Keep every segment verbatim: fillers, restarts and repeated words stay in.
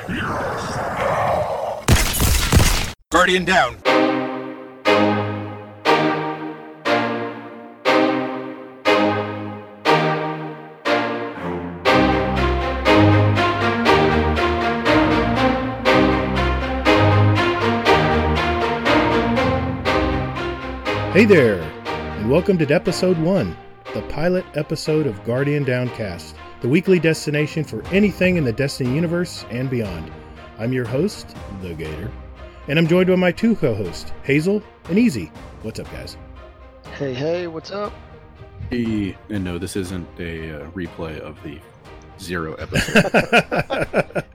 Guardian down. Hey there, and welcome to episode one, the pilot episode of Guardian Downcast, the weekly destination for anything in the Destiny universe and beyond. I'm your host, The Gator, and I'm joined by my two co-hosts, Hazel and Easy. What's up, guys? Hey, hey, what's up? Hey, and no, this isn't a uh, replay of the Zero episode.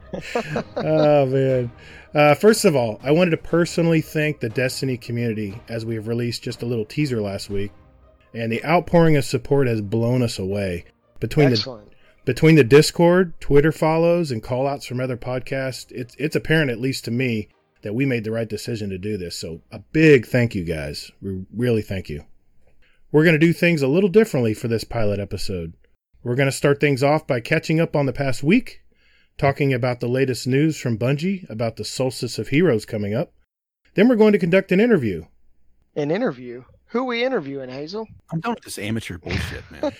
Oh, man. Uh, first of all, I wanted to personally thank the Destiny community as we have released just a little teaser last week, and the outpouring of support has blown us away. Between Excellent. the between the Discord, Twitter follows, and call-outs from other podcasts, it's it's apparent, at least to me, that we made the right decision to do this. So a big thank you, guys. We really thank you. We're going to do things a little differently for this pilot episode. We're going to start things off by catching up on the past week, talking about the latest news from Bungie about the Solstice of Heroes coming up. Then we're going to conduct an interview. An interview? Who are we interviewing, Hazel? I'm done with this amateur bullshit, man.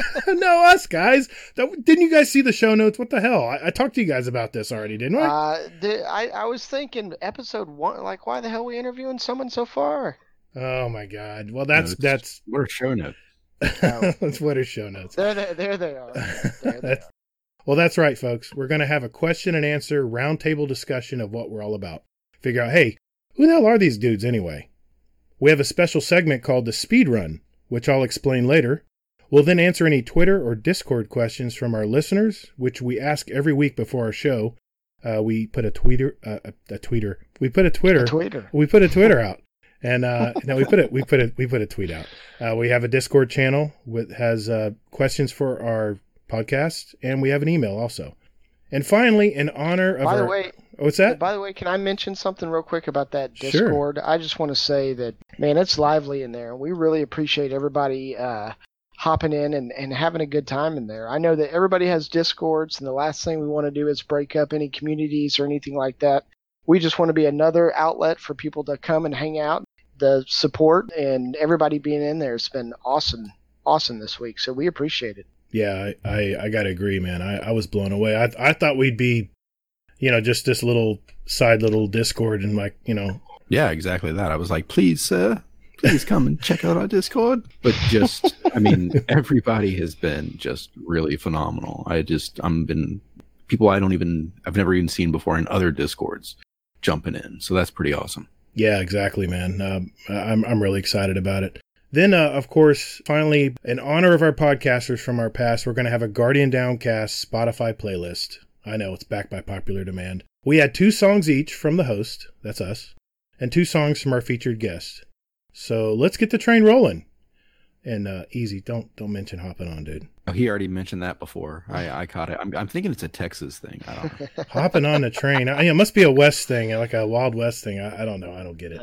No, us, guys. Didn't you guys see the show notes? What the hell? I, I talked to you guys about this already, didn't I? Uh, the, I, I was thinking episode one, like, why the hell are we interviewing someone so far? Oh, my God. Well, that's... No, that's We're a show note. Oh. That's what is show notes. There, there, there they are. There they are. Well, that's right, folks. We're going to have a question and answer roundtable discussion of what we're all about. Figure out, hey, who the hell are these dudes anyway? We have a special segment called the Speed Run, which I'll explain later. We'll then answer any Twitter or Discord questions from our listeners, which we ask every week before our show. Uh, we put a tweeter, uh, a, a tweeter. We put a Twitter. A Twitter. We put a Twitter out, and uh, no, we put it. We put it. We put a tweet out. Uh, we have a Discord channel with has uh, questions for our podcast, and we have an email also. And finally, in honor of By our... the way... Oh, what's that? By the way, can I mention something real quick about that Sure. Discord? I just want to say that, man, it's lively in there. We really appreciate everybody uh, hopping in and, and having a good time in there. I know that everybody has Discords, and the last thing we want to do is break up any communities or anything like that. We just want to be another outlet for people to come and hang out. The support and everybody being in there has been awesome, awesome this week, so we appreciate it. Yeah, I, I, I got to agree, man. I, I was blown away. I I thought we'd be, you know, just this little side little Discord and like, you know. Yeah, exactly that. I was like, please, uh, please come and check out our Discord. But just, I mean, everybody has been just really phenomenal. I just, I'm been, people I don't even, I've never even seen before in other Discords jumping in. So that's pretty awesome. Yeah, exactly, man. Um, I'm I'm really excited about it. Then, uh, of course, finally, in honor of our podcasters from our past, we're going to have a Guardian Downcast Spotify playlist. I know, it's backed by popular demand. We had two songs each from the host, that's us, and two songs from our featured guest. So let's get the train rolling. And uh, Easy, don't don't mention hopping on, dude. Oh, he already mentioned that before. I, I caught it. I'm, I'm thinking it's a Texas thing. I don't know. Hopping on the train. I, it must be a West thing, like a Wild West thing. I, I don't know. I don't get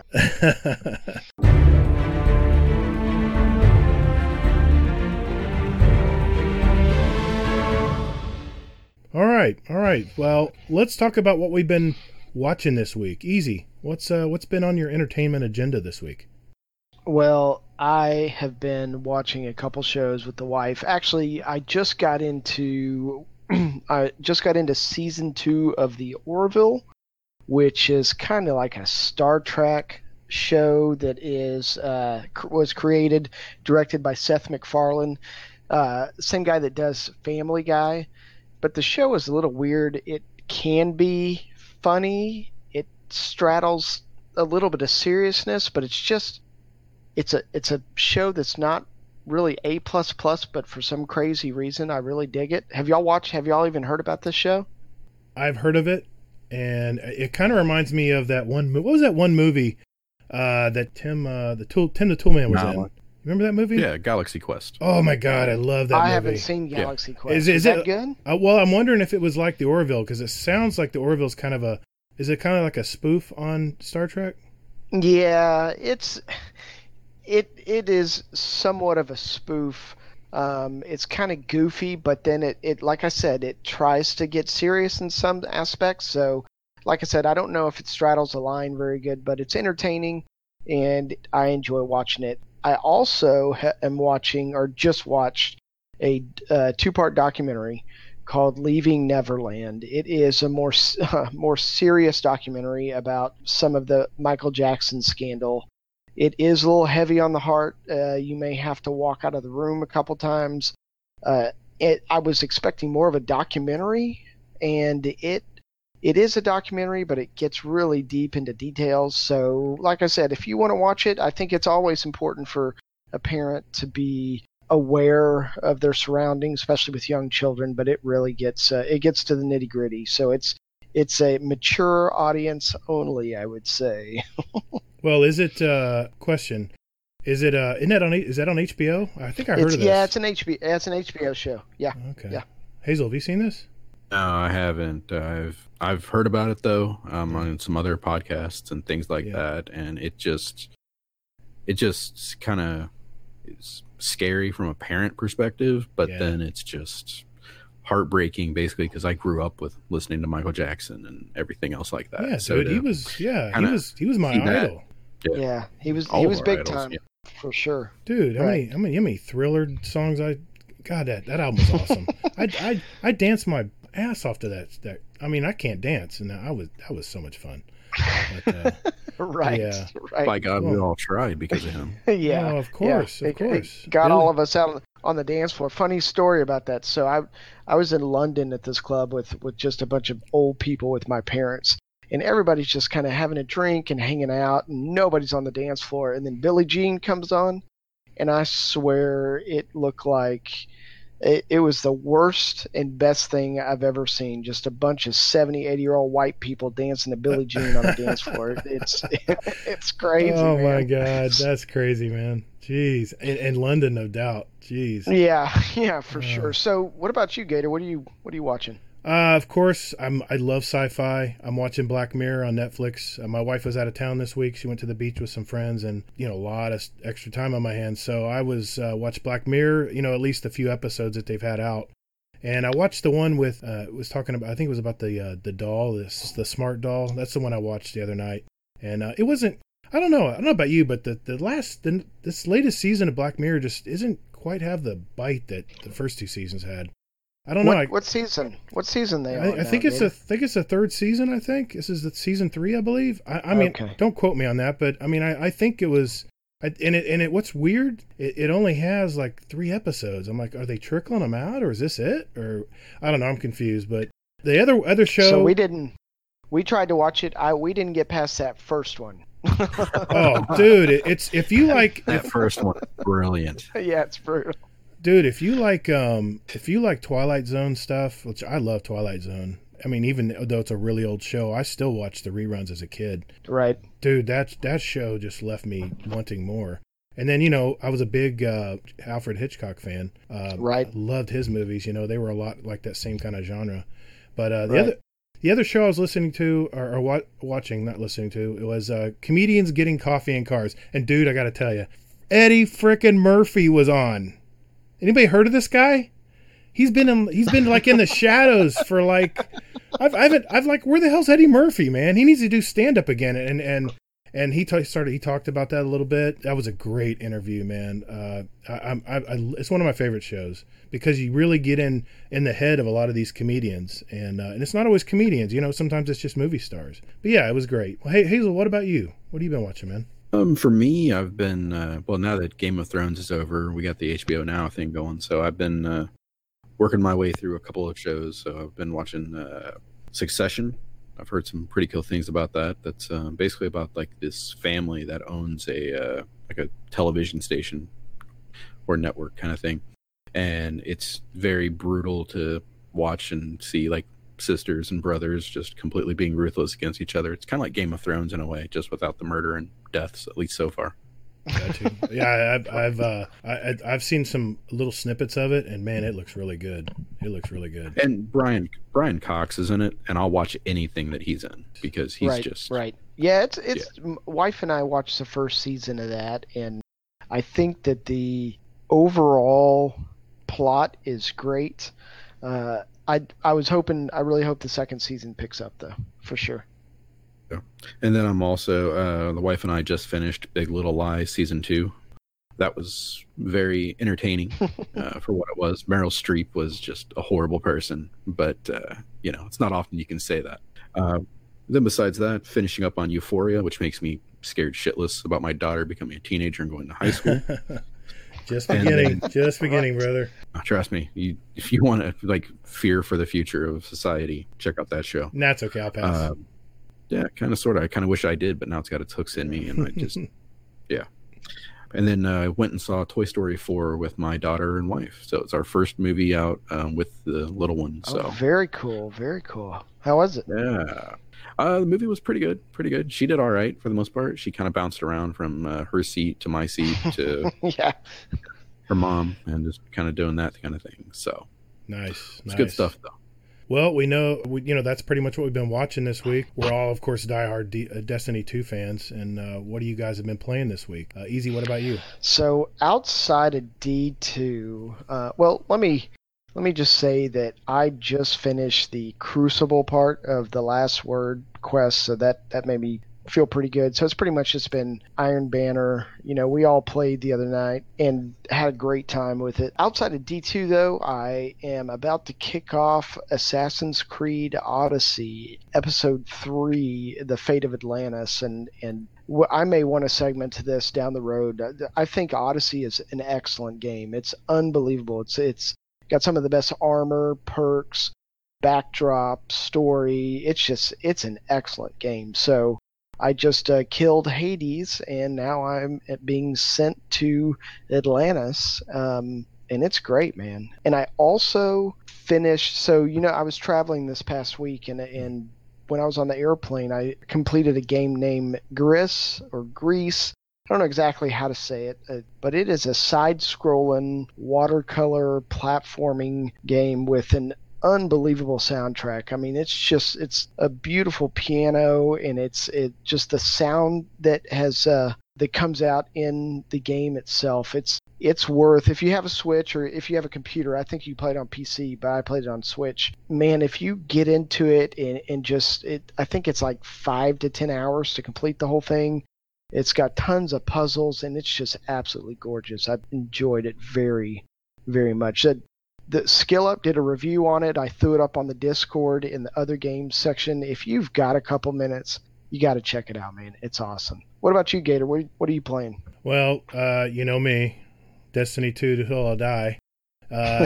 it. All right, all right. Well, let's talk about what we've been watching this week. Easy. What's uh, what's been on your entertainment agenda this week? Well, I have been watching a couple shows with the wife. Actually, I just got into I just got into season two of The Orville, which is kind of like a Star Trek show that is uh, was created, directed by Seth MacFarlane, uh, same guy that does Family Guy. But the show is a little weird. It can be funny. It straddles a little bit of seriousness, but it's just it's a it's a show that's not really A plus plus, but for some crazy reason I really dig it. Have y'all watched have y'all even heard about this show? I've heard of it, and it kind of reminds me of that one what was that one movie uh, that Tim uh, the Tool Tim the Toolman was No. in? Remember that movie? Yeah, Galaxy Quest. Oh my God, I love that I movie. haven't seen Galaxy Yeah. Quest. Is Is, it- is that it- good? Uh, well, I'm wondering if it was like the Orville, because it sounds like the Orville's kind of a. Is it kind of like a spoof on Star Trek? Yeah, it's it it is somewhat of a spoof Um, it's kind of goofy, but then it, it, like I said, it tries to get serious in some aspects. So, like I said, I don't know if it straddles the line very good, but it's entertaining, and I enjoy watching it. I also ha- am watching, or just watched, a uh, two-part documentary called Leaving Neverland. It is a more uh, more serious documentary about some of the Michael Jackson scandal. It is a little heavy on the heart. Uh, you may have to walk out of the room a couple times. Uh, it, I was expecting more of a documentary, and it it is a documentary, but it gets really deep into details. So, like I said, if you want to watch it, I think it's always important for a parent to be aware of their surroundings, especially with young children. But it really gets uh, it gets to the nitty gritty. So it's it's a mature audience only, I would say. Well, is it uh question? Is it uh isn't that on is that on H B O? I think I heard it's, of this. Yeah, it's an H B O. It's an H B O show. Yeah. Okay. Yeah. Hazel, have you seen this? No, I haven't. I've I've heard about it though, um, on some other podcasts and things like Yeah. that, and it just it just kind of is scary from a parent perspective, but Yeah. then it's just heartbreaking basically because I grew up with listening to Michael Jackson and everything else like that. Yeah, so dude, to he was yeah, he kinda was he was my see that. idol. Yeah. Yeah, he was All he of was our big idols, time yeah. for sure. Dude, how Right. many how many how many Thriller songs I God that that album was awesome. I I I danced my ass off to that that I mean, I can't dance, and I was that was so much fun. But, uh, Right, Yeah. right. By God, we Well- all tried because of him. yeah, oh, of course, yeah. of course. It got Billy- all of us out on the dance floor. Funny story about that. So I I was in London at this club with with just a bunch of old people with my parents, and everybody's just kind of having a drink and hanging out, and nobody's on the dance floor. And then Billie Jean comes on, and I swear it looked like it, it was the worst and best thing I've ever seen. Just a bunch of seventy, eighty year old white people dancing to Billie Jean on the dance floor. It's it's crazy. Oh man. my God, that's crazy, man. Jeez, in, in London, no doubt. Jeez. Yeah, yeah, for Uh. sure. So, what about you, Gator? What are you What are you watching? Uh, of course, I'm. I love sci-fi. I'm watching Black Mirror on Netflix. Uh, my wife was out of town this week. She went to the beach with some friends, and you know, a lot of extra time on my hands. So I was uh, watched Black Mirror. You know, at least a few episodes that they've had out, and I watched the one with uh, was talking about. I think it was about the uh, the doll, this the smart doll. That's the one I watched the other night, and uh, it wasn't. I don't know. I don't know about you, but the the last the, this latest season of Black Mirror just isn't quite have the bite that the first two seasons had. I don't know. What, I, what season? What season they I, on I think now, it's a Gator? think it's the third season. I think this is the season three, I believe. I, I mean, Okay. don't quote me on that, but I mean, I, I think it was. I, and it and it. What's weird? It, it only has like three episodes. I'm like, are they trickling them out, or is this it? Or I don't know. I'm confused. But the other other show. So we didn't. We tried to watch it. I we didn't get past that first one. Oh, dude, it, it's if you like, That first one, brilliant. Yeah, it's brutal. dude, if you like, um, if you like Twilight Zone stuff, which I love Twilight Zone. I mean, even though it's a really old show, I still watched the reruns as a kid. Right. Dude, that that show just left me wanting more. And then, you know, I was a big uh, Alfred Hitchcock fan. Uh, Right. Loved his movies. You know, they were a lot like that same kind of genre. But uh, the Right. other the other show I was listening to, or, or wa- watching, not listening to, it was uh, Comedians Getting Coffee in Cars. And dude, I got to tell you, Eddie frickin' Murphy was on. Anybody heard of this guy? He's been in, he's been like in the shadows for like, I've I've I've like, where the hell's Eddie Murphy, man? He needs to do stand up again. And and and he t- started he talked about that a little bit. That was a great interview, man. Uh, I, I, I it's one of my favorite shows because you really get in in the head of a lot of these comedians, and uh, and it's not always comedians. You know, sometimes it's just movie stars. But yeah, it was great. Well, hey Hazel, what about you? What have you been watching, man? Um, for me, I've been uh, well. Now that Game of Thrones is over, we got the H B O Now thing going. So I've been uh, working my way through a couple of shows. So I've been watching uh, Succession. I've heard some pretty cool things about that. That's uh, basically about like this family that owns a uh, like a television station or network kind of thing, and it's very brutal to watch and see like sisters and brothers just completely being ruthless against each other. It's kind of like Game of Thrones in a way, just without the murder and deaths, at least so far. Got you. Yeah, I've I've uh, I, I've seen some little snippets of it, and man, it looks really good. It looks really good. And Brian Brian Cox is in it, and I'll watch anything that he's in because he's right. just Right. Yeah. It's it's. m Wife and I watched the first season of that, and I think that the overall plot is great. Uh, I I was hoping, I really hope the second season picks up though, for sure. Yeah. And then I'm also, uh, the wife and I just finished Big Little Lies season two. That was very entertaining uh, for what it was. Meryl Streep was just a horrible person, but uh, you know, it's not often you can say that. Uh, then besides that, finishing up on Euphoria, which makes me scared shitless about my daughter becoming a teenager and going to high school. Just beginning, then, just beginning, brother. Trust me, you, if you want to like fear for the future of society, check out that show. That's okay, I'll pass. Uh, yeah, kind of, sort of. I kind of wish I did, but now it's got its hooks in me, and I just, yeah. And then I uh, went and saw Toy Story four with my daughter and wife. So it's our first movie out um, with the little one. So oh, very cool, very cool. How was it? Yeah. Uh, the movie was pretty good, pretty good. She did all right for the most part. She kind of bounced around from uh, her seat to my seat to yeah. her mom and just kind of doing that kind of thing. So nice. It's nice. good stuff, though. Well, we know, we, you know, that's pretty much what we've been watching this week. We're all, of course, diehard D- uh, Destiny two fans. And uh, what do you guys have been playing this week? Uh, Easy, what about you? So outside of D two, uh, well, let me let me just say that I just finished the Crucible part of the Last Word quest, so that, that made me feel pretty good. So it's pretty much just been Iron Banner. You know, we all played the other night and had a great time with it. Outside of D two, though, I am about to kick off Assassin's Creed Odyssey, Episode three, The Fate of Atlantis, and, and I may want to segment to this down the road. I think Odyssey is an excellent game. It's unbelievable. It's It's got some of the best armor, perks, backdrop, story. It's just, it's an excellent game. So I just uh, killed Hades, and now I'm being sent to Atlantis, um, and it's great, man. And I also finished, so, you know, I was traveling this past week, and, and when I was on the airplane, I completed a game named Gris, or Grease. I don't know exactly how to say it, uh, but it is a side-scrolling, watercolor platforming game with an unbelievable soundtrack. I mean, it's just, it's a beautiful piano, and it's it just the sound that has uh that comes out in the game itself. It's it's worth, if you have a Switch or if you have a computer, I think you played on P C, but I played it on Switch. Man, if you get into it and, and just it, I think it's like five to ten hours to complete the whole thing. It's got tons of puzzles, and it's just absolutely gorgeous. I've enjoyed it very, very much. That The Skill Up did a review on it. I threw it up on the Discord in the other games section. If you've got a couple minutes, you got to check it out, man. It's awesome. What about you, Gator? What, what are you playing? Well, uh, you know me, Destiny two till I die. Uh,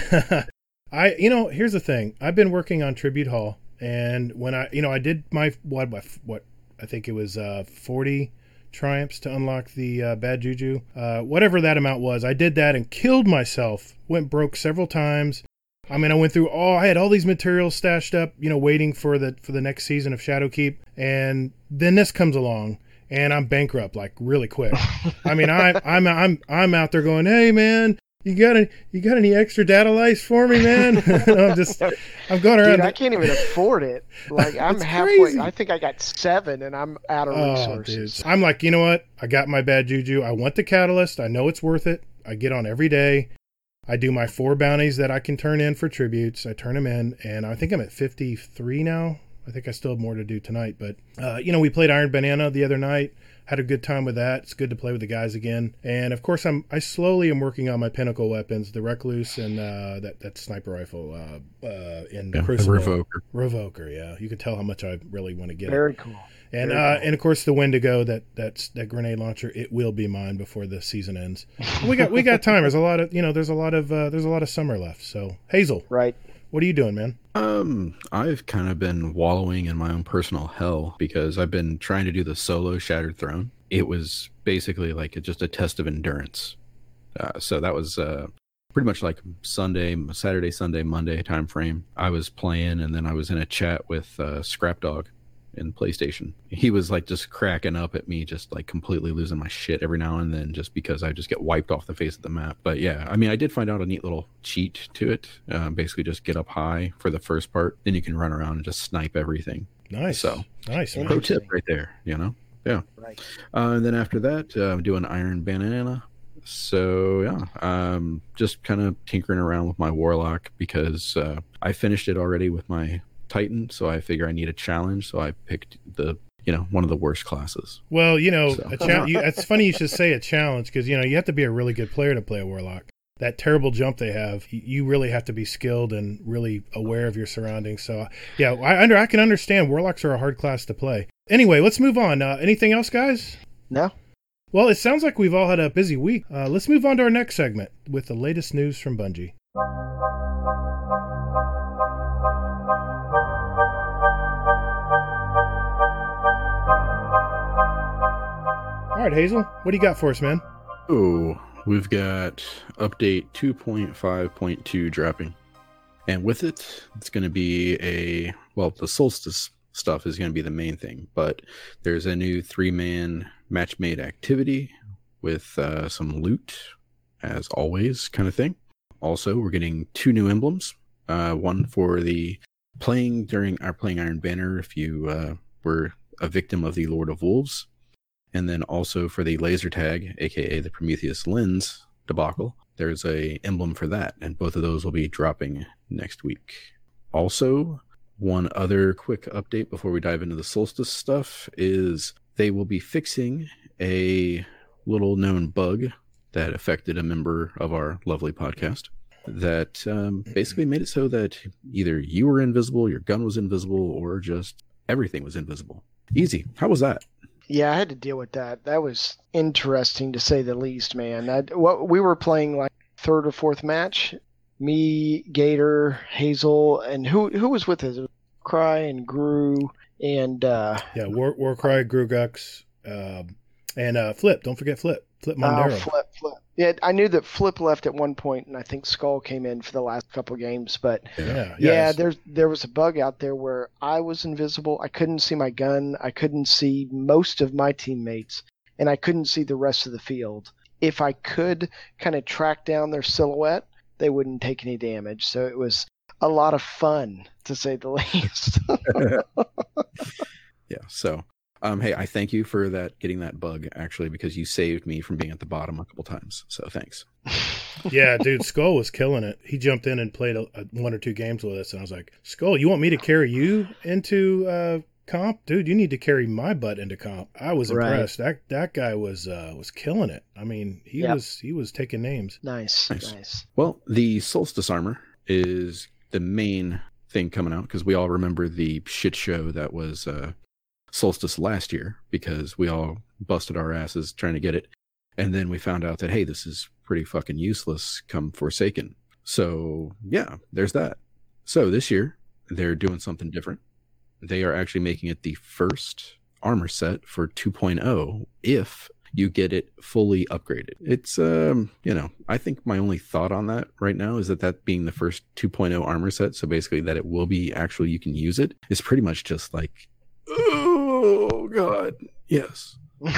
I, you know, here's the thing. I've been working on Tribute Hall, and when I, you know, I did my what, what I think it was uh, forty triumphs to unlock the uh, bad juju, uh, whatever that amount was. I did that and killed myself. Went broke several times. I mean, I went through all, I had all these materials stashed up, you know, waiting for the for the next season of Shadowkeep, and then this comes along, and I'm bankrupt like really quick. I mean, I I'm I'm I'm out there going, hey man, you got any you got any extra data lice for me, man? I'm just I'm going around. Dude, I can't even afford it. Like I'm halfway. Crazy. I think I got seven, and I'm out of oh, resources. Dude. I'm like, you know what? I got my bad juju. I want the catalyst. I know it's worth it. I get on every day. I do my four bounties that I can turn in for tributes. I turn them in, and I think I'm at fifty-three now. I think I still have more to do tonight. But, uh, you know, we played Iron Banana the other night. Had a good time with that. It's good to play with the guys again. And, of course, I'm, I slowly am working on my pinnacle weapons, the Recluse and uh, that, that sniper rifle uh, uh, in yeah, Crucible. Revoker. Revoker, yeah. You can tell how much I really want to get Very it. cool. And Very uh, cool. and of course the Wendigo, that that's that grenade launcher, it will be mine before the season ends. we got we got time. There's a lot of you know there's a lot of uh, there's a lot of summer left. So Hazel, Right. what are you doing, man? Um, I've kind of been wallowing in my own personal hell because I've been trying to do the solo Shattered Throne. It was basically like a, just a test of endurance. Uh, so that was uh, pretty much like Sunday, Saturday, Sunday, Monday time frame. I was playing, and then I was in a chat with uh, Scrap Dog in PlayStation. He was like just cracking up at me, just like completely losing my shit every now and then, just because I just get wiped off the face of the map. But yeah, I mean, I did find out a neat little cheat to it. Uh, basically, just get up high for the first part, then you can run around and just snipe everything. Nice, So, nice. And- man. pro tip right there, you know. Yeah. Right. Uh, and then after that, uh, I'm doing Iron Banana. So yeah, um, just kind of tinkering around with my Warlock because uh, I finished it already with my Titan, so I figure I need a challenge. So I picked the, you know, one of the worst classes. Well, you know, So. a cha- you, it's funny you should say a challenge because, you know, you have to be a really good player to play a Warlock. That terrible jump they have, you really have to be skilled and really aware of your surroundings. So, yeah, I under I can understand Warlocks are a hard class to play. Anyway, let's move on. Uh, anything else, guys? No. Well, it sounds like we've all had a busy week. Uh, let's move on to our next segment with the latest news from Bungie. All right, Hazel, what do you got for us, man? Oh, we've got update two point five point two dropping. And with it, it's going to be a, well, the Solstice stuff is going to be the main thing, but there's a new three-man match-made activity with uh, some loot, as always, kind of thing. Also, we're getting two new emblems. Uh, one for the playing during our playing Iron Banner if you uh, were a victim of the Lord of Wolves. And then also for the laser tag, aka the Prometheus Lens debacle, there's a emblem for that, and both of those will be dropping next week. Also, one other quick update before we dive into the Solstice stuff is they will be fixing a little known bug that affected a member of our lovely podcast that um, basically made it so that either you were invisible, your gun was invisible, or just everything was invisible. Easy. How was that? Yeah, I had to deal with that. That was interesting to say the least, man. I, what we were playing like third or fourth match. Me, Gator, Hazel, and who who was with us? It was Cry and Gru and uh, yeah, War Warcry, Grugux, uh, and uh, Flip. Don't forget Flip. Flip Mondero. Uh, Flip, Flip. Yeah, I knew that Flip left at one point, and I think Skull came in for the last couple of games. But yeah, yeah, yeah there's there was a bug out there where I was invisible. I couldn't see my gun. I couldn't see most of my teammates, and I couldn't see the rest of the field. If I could kind of track down their silhouette, they wouldn't take any damage. So it was a lot of fun, to say the least. Yeah, so um, hey, I thank you for that, getting that bug, actually, because you saved me from being at the bottom a couple times. So thanks. Yeah, dude, Skull was killing it. He jumped in and played a, a, one or two games with us, and I was like, Skull, you want me to carry you into uh, comp? Dude, you need to carry my butt into comp. I was Right. impressed. That that guy was uh, was killing it. I mean, he Yep. was he was taking names. Nice, Nice. nice. Well, the Solstice armor is the main thing coming out because we all remember the shit show that was uh, Solstice last year because we all busted our asses trying to get it. And then we found out that, hey, this is pretty fucking useless come Forsaken. So, yeah, there's that. So this year, they're doing something different. They are actually making it the first armor set for two point oh if you get it fully upgraded. It's, um, you know, I think my only thought on that right now is that that being the first two point oh armor set, so basically that it will be actually you can use it, is pretty much just like, oh, God, yes.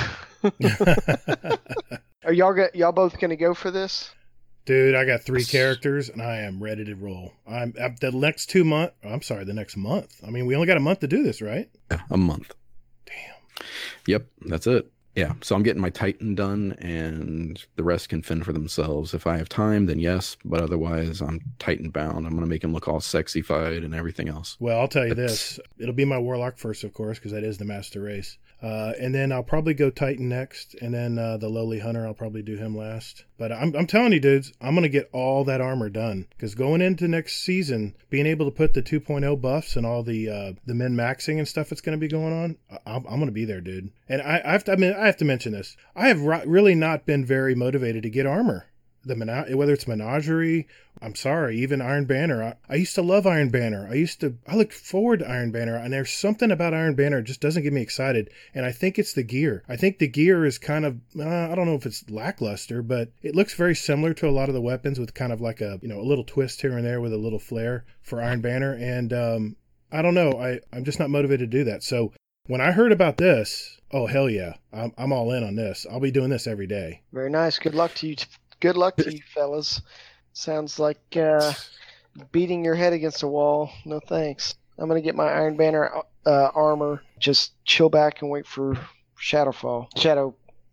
Are y'all go- y'all both gonna go for this? Dude, I got three characters, and I am ready to roll. I'm uh, the next two month. I'm sorry, the next month. I mean, we only got a month to do this, right? Yeah, a month. Damn. Yep, that's it. Yeah, so I'm getting my Titan done, and the rest can fend for themselves. If I have time, then yes, but otherwise, I'm Titan bound. I'm going to make him look all sexy-fied and everything else. Well, I'll tell you That's- this. It'll be my Warlock first, of course, because that is the master race. Uh, and then I'll probably go Titan next, and then uh, the Lowly Hunter, I'll probably do him last. But I'm, I'm telling you, dudes, I'm going to get all that armor done. Because going into next season, being able to put the two point oh buffs and all the uh, the min maxing and stuff that's going to be going on, I, I'm going to be there, dude. And I, I have to I mean, I have to mention this. I have ri- really not been very motivated to get armor. The mena- whether it's Menagerie, I'm sorry, even Iron Banner. I, I used to love Iron Banner. I used to, I looked forward to Iron Banner, and there's something about Iron Banner that just doesn't get me excited. And I think it's the gear. I think the gear is kind of, uh, I don't know if it's lackluster, but it looks very similar to a lot of the weapons with kind of like a, you know, a little twist here and there with a little flair for Iron Banner. And um, I don't know, I, I'm just not motivated to do that. So when I heard about this, oh, hell yeah, I'm, I'm all in on this. I'll be doing this every day. Very nice. Good luck to you. T- Good luck to you, fellas. Sounds like uh, beating your head against a wall. No thanks. I'm gonna get my Iron Banner uh, armor. Just chill back and wait for Shadowfall. Shadow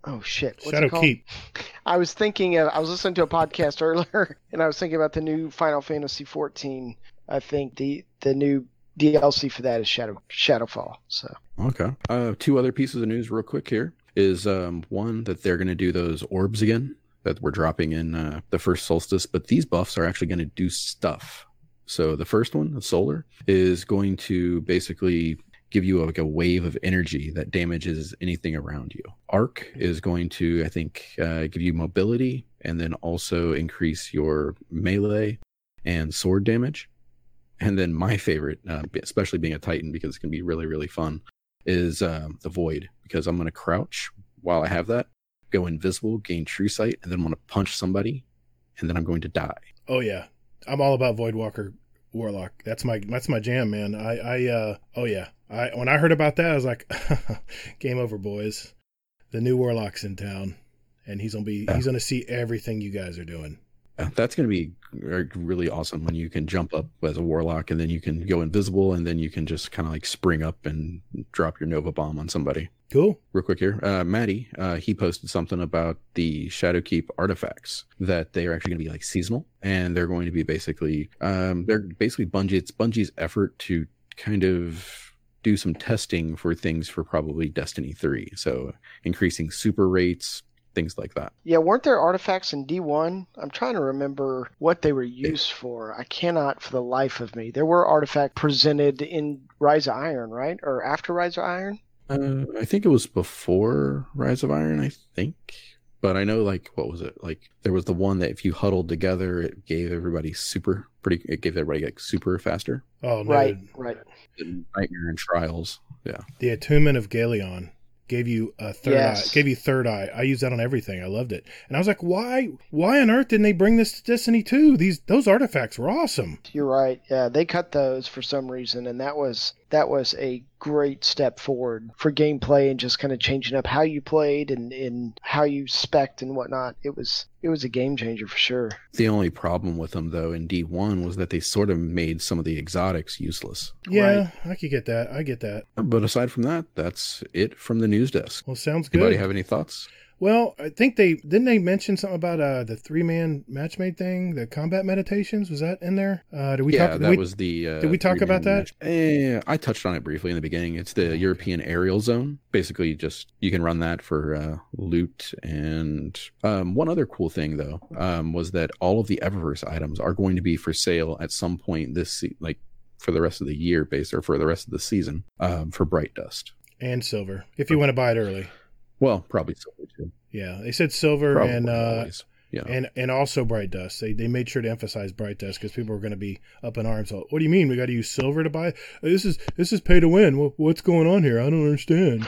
Oh shit! What's Shadow it called? Keep. I was thinking of. I was listening to a podcast earlier, and I was thinking about the new Final Fantasy fourteen. I think the the new D L C for that is Shadow Shadowfall. So Okay. Uh, two other pieces of news real quick here is um, one that they're going to do those orbs again that we're dropping in uh, the first solstice, but these buffs are actually going to do stuff. So the first one, the solar, is going to basically give you like a wave of energy that damages anything around you. Arc is going to, I think, uh, give you mobility and then also increase your melee and sword damage. And then my favorite, uh, especially being a Titan, because it's going to be really, really fun, is um, the Void, because I'm going to crouch while I have that, go invisible, gain true sight, and then I'm going to punch somebody, and then I'm going to die. Oh yeah, I'm all about Voidwalker Warlock. That's my that's my jam, man. I I uh oh yeah. I when I heard about that, I was like, game over, boys. The new Warlock's in town, and he's gonna be yeah. he's gonna see everything you guys are doing. Yeah, that's going to be really awesome when you can jump up as a warlock and then you can go invisible and then you can just kind of like spring up and drop your Nova Bomb on somebody. Cool. Real quick here. Uh, Maddie, uh, he posted something about the Shadowkeep artifacts that they are actually going to be like seasonal and they're going to be basically, um, they're basically Bungie, it's Bungie's effort to kind of do some testing for things for probably Destiny three. So increasing super rates, things like that. Yeah, weren't there artifacts in D one? I'm trying to remember what they were used for. I cannot for the life of me. There were artifacts presented in Rise of Iron, right? Or after Rise of Iron? Uh, I think it was before Rise of Iron, I think. But I know, like, what was it? Like, there was the one that if you huddled together, it gave everybody super, pretty, it gave everybody, like, super faster. Oh, no. Right, right. And Nightmare and Trials, yeah. The Attunement of Galeon. Gave you a third yes. eye. Gave you third eye. I used that on everything. I loved it. And I was like, why why on earth didn't they bring this to Destiny two? These those artifacts were awesome. You're right. Yeah, they cut those for some reason, and that was that was a great step forward for gameplay and just kind of changing up how you played and, and how you spec'd and whatnot. It was it was a game changer for sure. The only problem with them, though, in D one was that they sort of made some of the exotics useless. Yeah, right. I could get that. I get that. But aside from that, that's it from the news desk. Well, sounds good. Anybody have any thoughts? Well, I think they didn't they mention something about uh, the three man matchmade thing, the combat meditations. Was that in there? Uh, did we yeah, talk? Did that we, was the. Uh, did we talk about that? Match- eh, I touched on it briefly in the beginning. It's the European Aerial Zone. Basically, just you can run that for uh, loot. And um, one other cool thing though um, was that all of the Eververse items are going to be for sale at some point this se- like for the rest of the year, based or for the rest of the season um, for Bright Dust and silver if you want to buy it early. Well, probably silver too. Yeah, they said silver Probably and uh, yeah. and and also Bright Dust. They they made sure to emphasize Bright Dust because people were going to be up in arms. So, what do you mean we got to use silver to buy? This is this is pay to win. Well, what's going on here? I don't understand.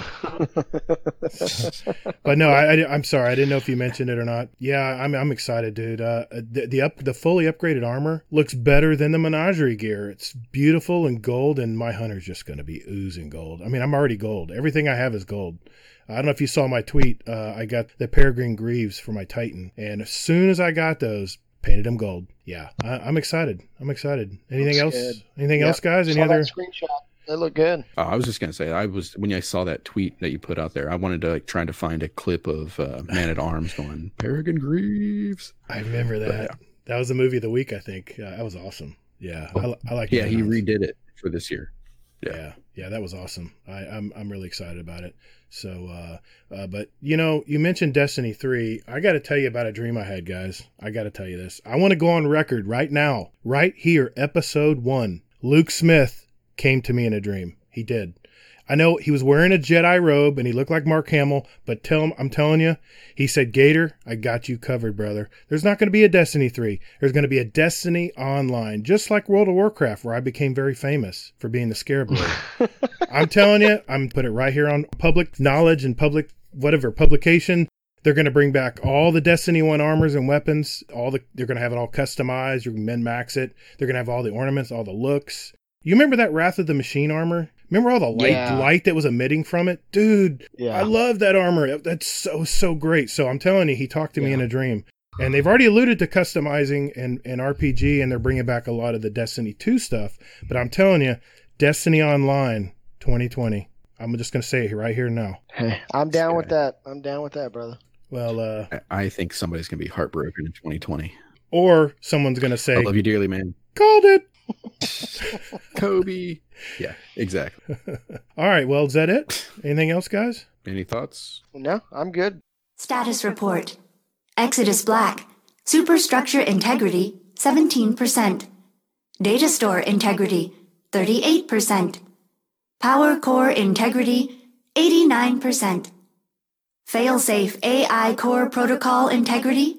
But no, I, I I'm sorry. I didn't know if you mentioned it or not. Yeah, I'm I'm excited, dude. Uh, the the up the fully upgraded armor looks better than the Menagerie gear. It's beautiful and gold, and my hunter's just going to be oozing gold. I mean, I'm already gold. Everything I have is gold. I don't know if you saw my tweet. Uh, I got the Peregrine Greaves for my Titan, and as soon as I got those, painted them gold. Yeah, I, I'm excited. I'm excited. Anything Looks else? good. Anything Yep. else, guys? Any Saw other? that screenshot. They look good. Uh, I was just gonna say, I was when I saw that tweet that you put out there, I wanted to like trying to find a clip of uh, Man at Arms going Peregrine Greaves. I remember that. But, yeah. That was the movie of the week, I think. Uh, that was awesome. Yeah, I, I like. Yeah, he redid it for this year. Yeah. yeah, yeah, that was awesome. I, I'm I'm really excited about it. So, uh, uh, but you know, you mentioned Destiny three. I got to tell you about a dream I had, guys. I got to tell you this. I want to go on record right now, right here, episode one. Luke Smith came to me in a dream. He did. I know he was wearing a Jedi robe and he looked like Mark Hamill, but tell him, I'm telling you, he said, Gator, I got you covered, brother. There's not going to be a Destiny three. There's going to be a Destiny Online, just like World of Warcraft, where I became very famous for being the Scarab Lord. I'm telling you, I'm put it right here on public knowledge and public, whatever, publication. They're going to bring back all the Destiny one armors and weapons. All the They're going to have it all customized. You can min-max it. They're going to have all the ornaments, all the looks. You remember that Wrath of the Machine armor? Remember all the light Yeah. light that was emitting from it? Dude, Yeah. I love that armor. That's so, so great. So I'm telling you, he talked to me Yeah. in a dream. And they've already alluded to customizing and, and R P G, and they're bringing back a lot of the Destiny two stuff. But I'm telling you, Destiny Online twenty twenty. I'm just going to say it right here now. Hey, I'm down with that. I'm down with that, brother. Well, uh, I, I think somebody's going to be heartbroken in twenty twenty. or someone's going to say, I love you dearly, man. Called it. Kobe. Yeah, exactly. All right. Well, is that it? Anything else, guys? Any thoughts? No, I'm good. Status report. Exodus Black. Superstructure integrity, seventeen percent. Data store integrity, thirty-eight percent. Power core integrity, eighty-nine percent. Failsafe A I core protocol integrity.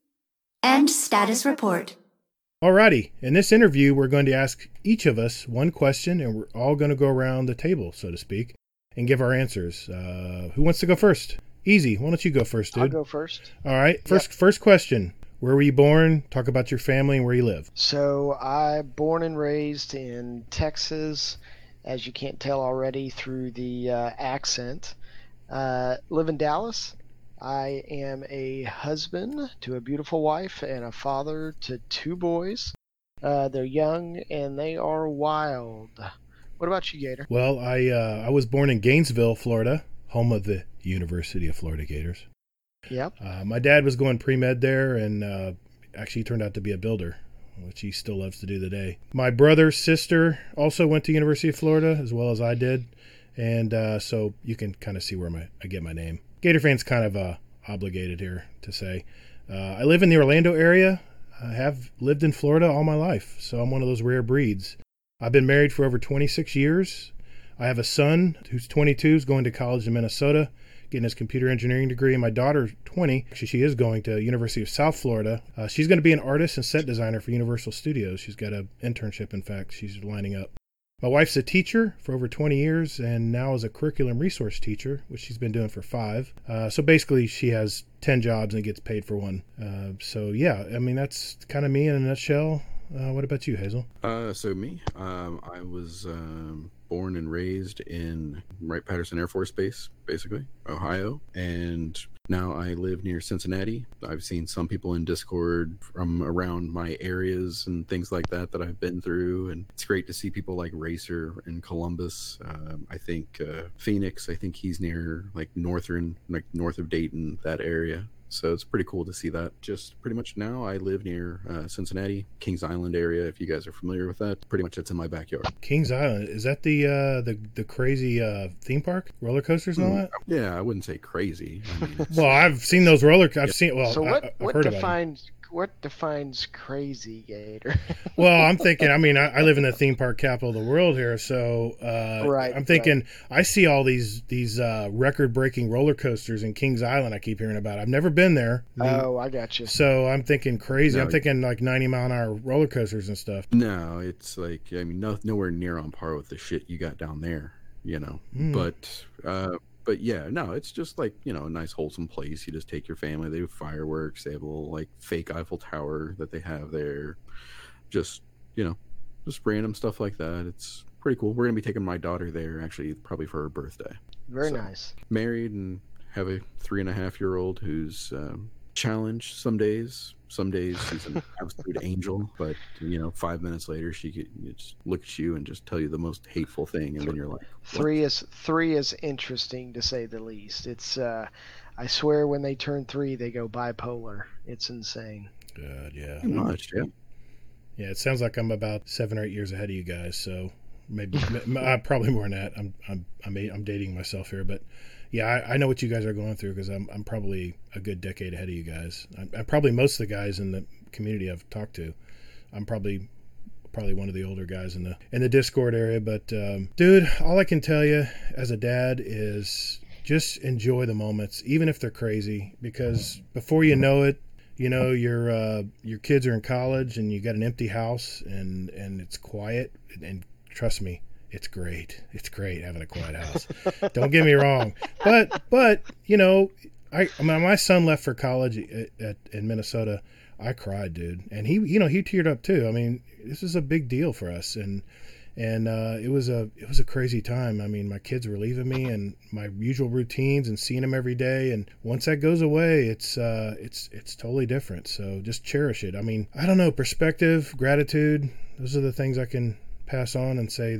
End status report. Alrighty. In this interview, we're going to ask each of us one question, and we're all going to go around the table, so to speak, and give our answers. Uh, who wants to go first? Easy. Why don't you go first, dude? I'll go first. All right. First, Yep. first question. Where were you born? Talk about your family and where you live. So I born and raised in Texas, as you can't tell already through the uh, accent. Uh, live in Dallas. I am a husband to a beautiful wife and a father to two boys. Uh, they're young and they are wild. What about you, Gator? Well, I uh, I was born in Gainesville, Florida, home of the University of Florida Gators. Yep. Uh, my dad was going pre-med there, and uh, actually turned out to be a builder, which he still loves to do today. My brother's sister also went to University of Florida, as well as I did, and uh, so you can kind of see where my I get my name. Gator fans kind of uh, obligated here to say. Uh, I live in the Orlando area. I have lived in Florida all my life, so I'm one of those rare breeds. I've been married for over twenty-six years. I have a son who's twenty-two, who's going to college in Minnesota, getting his computer engineering degree. And my daughter, twenty, actually she is going to University of South Florida. Uh, she's going to be an artist and set designer for Universal Studios. She's got an internship, in fact, she's lining up. My wife's a teacher for over twenty years and now is a curriculum resource teacher, which she's been doing for five. Uh, so basically she has ten jobs and gets paid for one. Uh, so yeah, I mean, that's kind of me in a nutshell. Uh, what about you, Hazel? Uh, so me, um, I was um, born and raised in Wright-Patterson Air Force Base, basically, Ohio, and now I live near Cincinnati. I've seen some people in Discord from around my areas and things like that that I've been through, and it's great to see people like Racer in Columbus. Um, I think uh, Phoenix, I think he's near like northern, like north of Dayton, that area. So it's pretty cool to see that. Just pretty much now I live near uh, Cincinnati, Kings Island area, if you guys are familiar with that. Pretty much it's in my backyard. Kings Island, is that the uh, the the crazy uh, theme park, roller coasters and all that? Yeah, I wouldn't say crazy. I mean, it's, Well, I've seen those roller. I've seen. Well, so what, I, I've what heard about them. defines what defines crazy, Gator? Well, I'm thinking. I mean, I, I live in the theme park capital of the world here, so uh, Right, I'm thinking. I see all these these uh, record-breaking roller coasters in Kings Island. I keep hearing about. I've never been there. Oh, I got you. So I'm thinking crazy. No, I'm thinking like ninety mile an hour roller coasters and stuff. no, it's like, I mean, no, nowhere near on par with the shit you got down there, you know. Mm. But, uh, but yeah, no, it's just like, you know, a nice wholesome place. You just take your family. They do fireworks. They have a little like fake Eiffel Tower that they have there. Just, you know, just random stuff like that. It's pretty cool. We're gonna be taking my daughter there actually, probably for her birthday. Very So, nice. Married and have a three and a half year old who's um, challenged some days. Some days she's an absolute angel, but you know, five minutes later she could just look at you and just tell you the most hateful thing, and then you're like, what? Three is three is interesting to say the least. It's uh, I swear when they turn three, they go bipolar. It's insane. God, yeah. Pretty much, yeah. Yeah, it sounds like I'm about seven or eight years ahead of you guys. So maybe m- uh, probably more than that. I'm I'm I'm, I'm dating myself here, but yeah, I, I know what you guys are going through because I'm I'm probably a good decade ahead of you guys. I'm, I'm probably most of the guys in the community I've talked to. I'm probably probably one of the older guys in the in the Discord area. But um, dude, all I can tell you as a dad is just enjoy the moments, even if they're crazy, because before you know it, you know your uh, your kids are in college and you got an empty house and and it's quiet, and, and trust me, it's great. It's great having a quiet house. Don't get me wrong, but but you know, I my, my son left for college at, at in Minnesota. I cried, dude, and he you know he teared up too. I mean, this is a big deal for us, and and uh, it was a it was a crazy time. I mean, my kids were leaving me and my usual routines and seeing them every day, and once that goes away, it's uh, it's it's totally different. So just cherish it. I mean, I don't know, perspective, gratitude. Those are the things I can pass on and say that,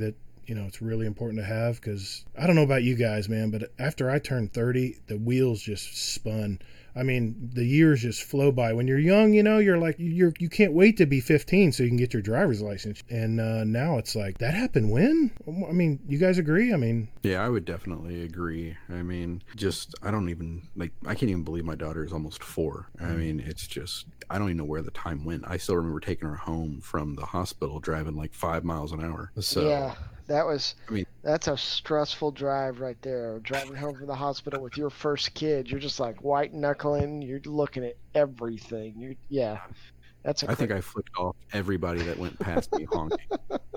you know, it's really important to have, because I don't know about you guys, man, but after I turned thirty, the wheels just spun. I mean, the years just flow by. When you're young, you know, you're like, you're, you can't wait to be fifteen so you can get your driver's license. And uh, now it's like, that happened when? I mean, you guys agree? I mean... Yeah, I would definitely agree. I mean, just, I don't even, like, I can't even believe my daughter is almost four. I mean, it's just, I don't even know where the time went. I still remember taking her home from the hospital driving like five miles an hour. So, yeah, that was, I mean, that's a stressful drive right there. Driving home from the hospital with your first kid, you're just like white knuckling. You're looking at everything. You, yeah, that's. A I think I flipped off everybody that went past me honking.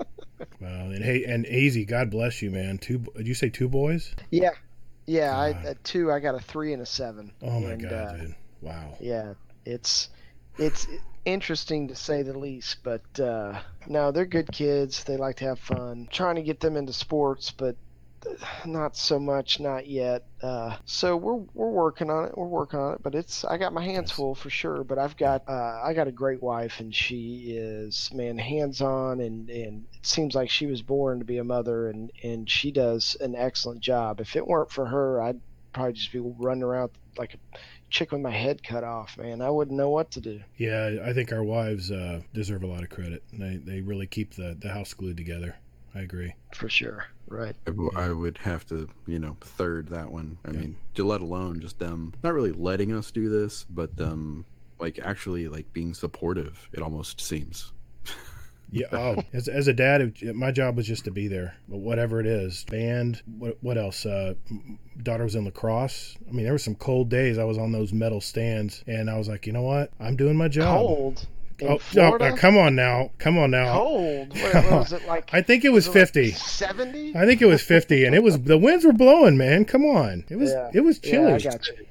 Wow, and hey, and Easy, God bless you, man. Two? Did you say two boys? Yeah, yeah. I God. at two, I got a three and a seven. Oh my and, God, uh, dude! Wow. Yeah, it's it's interesting to say the least, but uh, no, they're good kids. They like to have fun. Trying to get them into sports, but not so much, not yet. Uh, so we're we're working on it. We're working on it, but it's I got my hands full for sure. But I've got uh, I got a great wife, and she is, man, hands on, and and it seems like she was born to be a mother, and and she does an excellent job. If it weren't for her, I'd probably just be running around like a chick with my head cut off, man. I wouldn't know what to do. Yeah, I think our wives uh, deserve a lot of credit. They they really keep the, the house glued together. I agree. For sure. Right. I, w- I would have to, you know, third that one. I yeah. mean, to let alone just them not really letting us do this, but them like actually like being supportive. It almost seems. Yeah. Oh, as as a dad, my job was just to be there. But whatever it is, band. What what else? Uh, daughter was in lacrosse. I mean, there were some cold days. I was on those metal stands, and I was like, you know what? I'm doing my job. Cold. In oh, Florida? oh, come on now. Come on now. Cold. What, what was it like? I think it was, was fifty. seventy? I think it was fifty, and it was the winds were blowing, man. Come on. It was yeah. it was chilly. Yeah, I got you.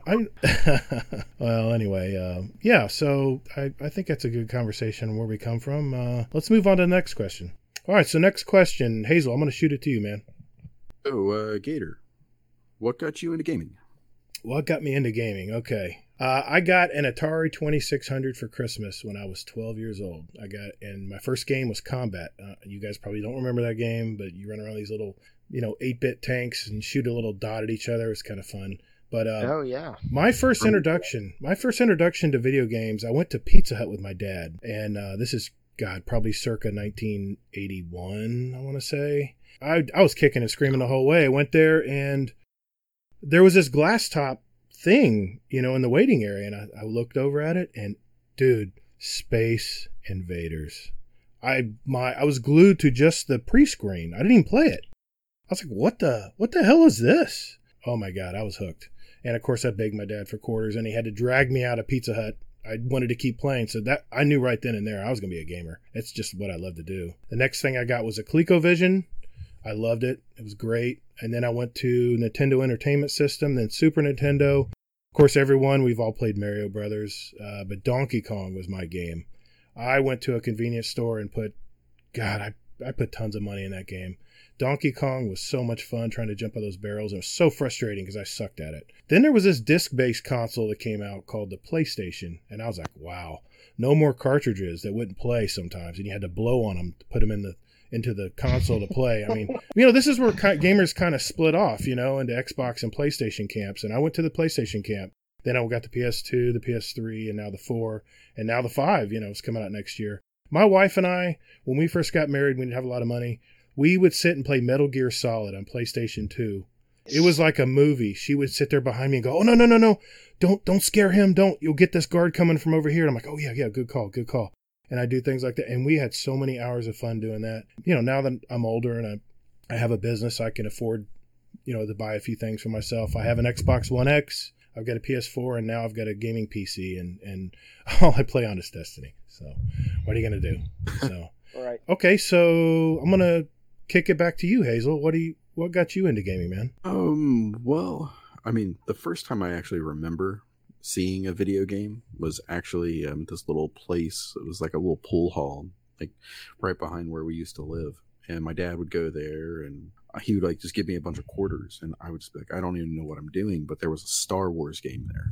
I, well, anyway, uh, yeah, so I, I think that's a good conversation where we come from. Uh, let's move on to the next question. All right, so next question. Hazel, I'm going to shoot it to you, man. Oh, uh, Gator, what got you into gaming? What got me into gaming? Okay. Uh, I got an Atari twenty-six hundred for Christmas when I was twelve years old. I got, and my first game was Combat. Uh, you guys probably don't remember that game, but you run around these little, you know, eight-bit tanks and shoot a little dot at each other. It's kind of fun. But uh, oh yeah, my first introduction, my first introduction to video games, I went to Pizza Hut with my dad, and uh, this is God, probably circa nineteen eighty-one. I want to say I I was kicking and screaming the whole way. I went there, and there was this glass top thing, you know, in the waiting area, and I, I looked over at it, and dude, Space Invaders. I my I was glued to just the pre-screen. I didn't even play it. I was like, what the what the hell is this? Oh my God, I was hooked. And of course, I begged my dad for quarters, and he had to drag me out of Pizza Hut. I wanted to keep playing, so that I knew right then and there I was going to be a gamer. It's just what I love to do. The next thing I got was a ColecoVision. I loved it. It was great. And then I went to Nintendo Entertainment System, then Super Nintendo. Of course, everyone, we've all played Mario Brothers, uh, but Donkey Kong was my game. I went to a convenience store and put, God, I, I put tons of money in that game. Donkey Kong was so much fun trying to jump on those barrels. It was so frustrating because I sucked at it. Then there was this disc-based console that came out called the PlayStation, and I was like, wow, no more cartridges that wouldn't play sometimes, and you had to blow on them to put them in the into the console to play. I mean, you know, this is where gamers kind of split off, you know, into Xbox and PlayStation camps, and I went to the PlayStation camp. Then I got the P S two, the P S three, and now the four, and now the five, you know, is coming out next year. My wife and I, when we first got married, we didn't have a lot of money. We would sit and play Metal Gear Solid on PlayStation two. It was like a movie. She would sit there behind me and go, oh, no, no, no, no. Don't don't scare him. Don't. You'll get this guard coming from over here. And I'm like, oh, yeah, yeah, good call, good call. And I do things like that. And we had so many hours of fun doing that. You know, now that I'm older and I, I have a business, I can afford, you know, to buy a few things for myself. I have an Xbox One X. I've got a P S four, and now I've got a gaming P C. And, and all I play on is Destiny. So what are you going to do? So, all right. Okay, so I'm going to kick it back to you, Hazel. What do you? What got you into gaming, man? Um. Well, I mean, the first time I actually remember seeing a video game was actually um, this little place. It was like a little pool hall, like right behind where we used to live. And my dad would go there, and he would like just give me a bunch of quarters, and I would just be like, I don't even know what I'm doing. But there was a Star Wars game there,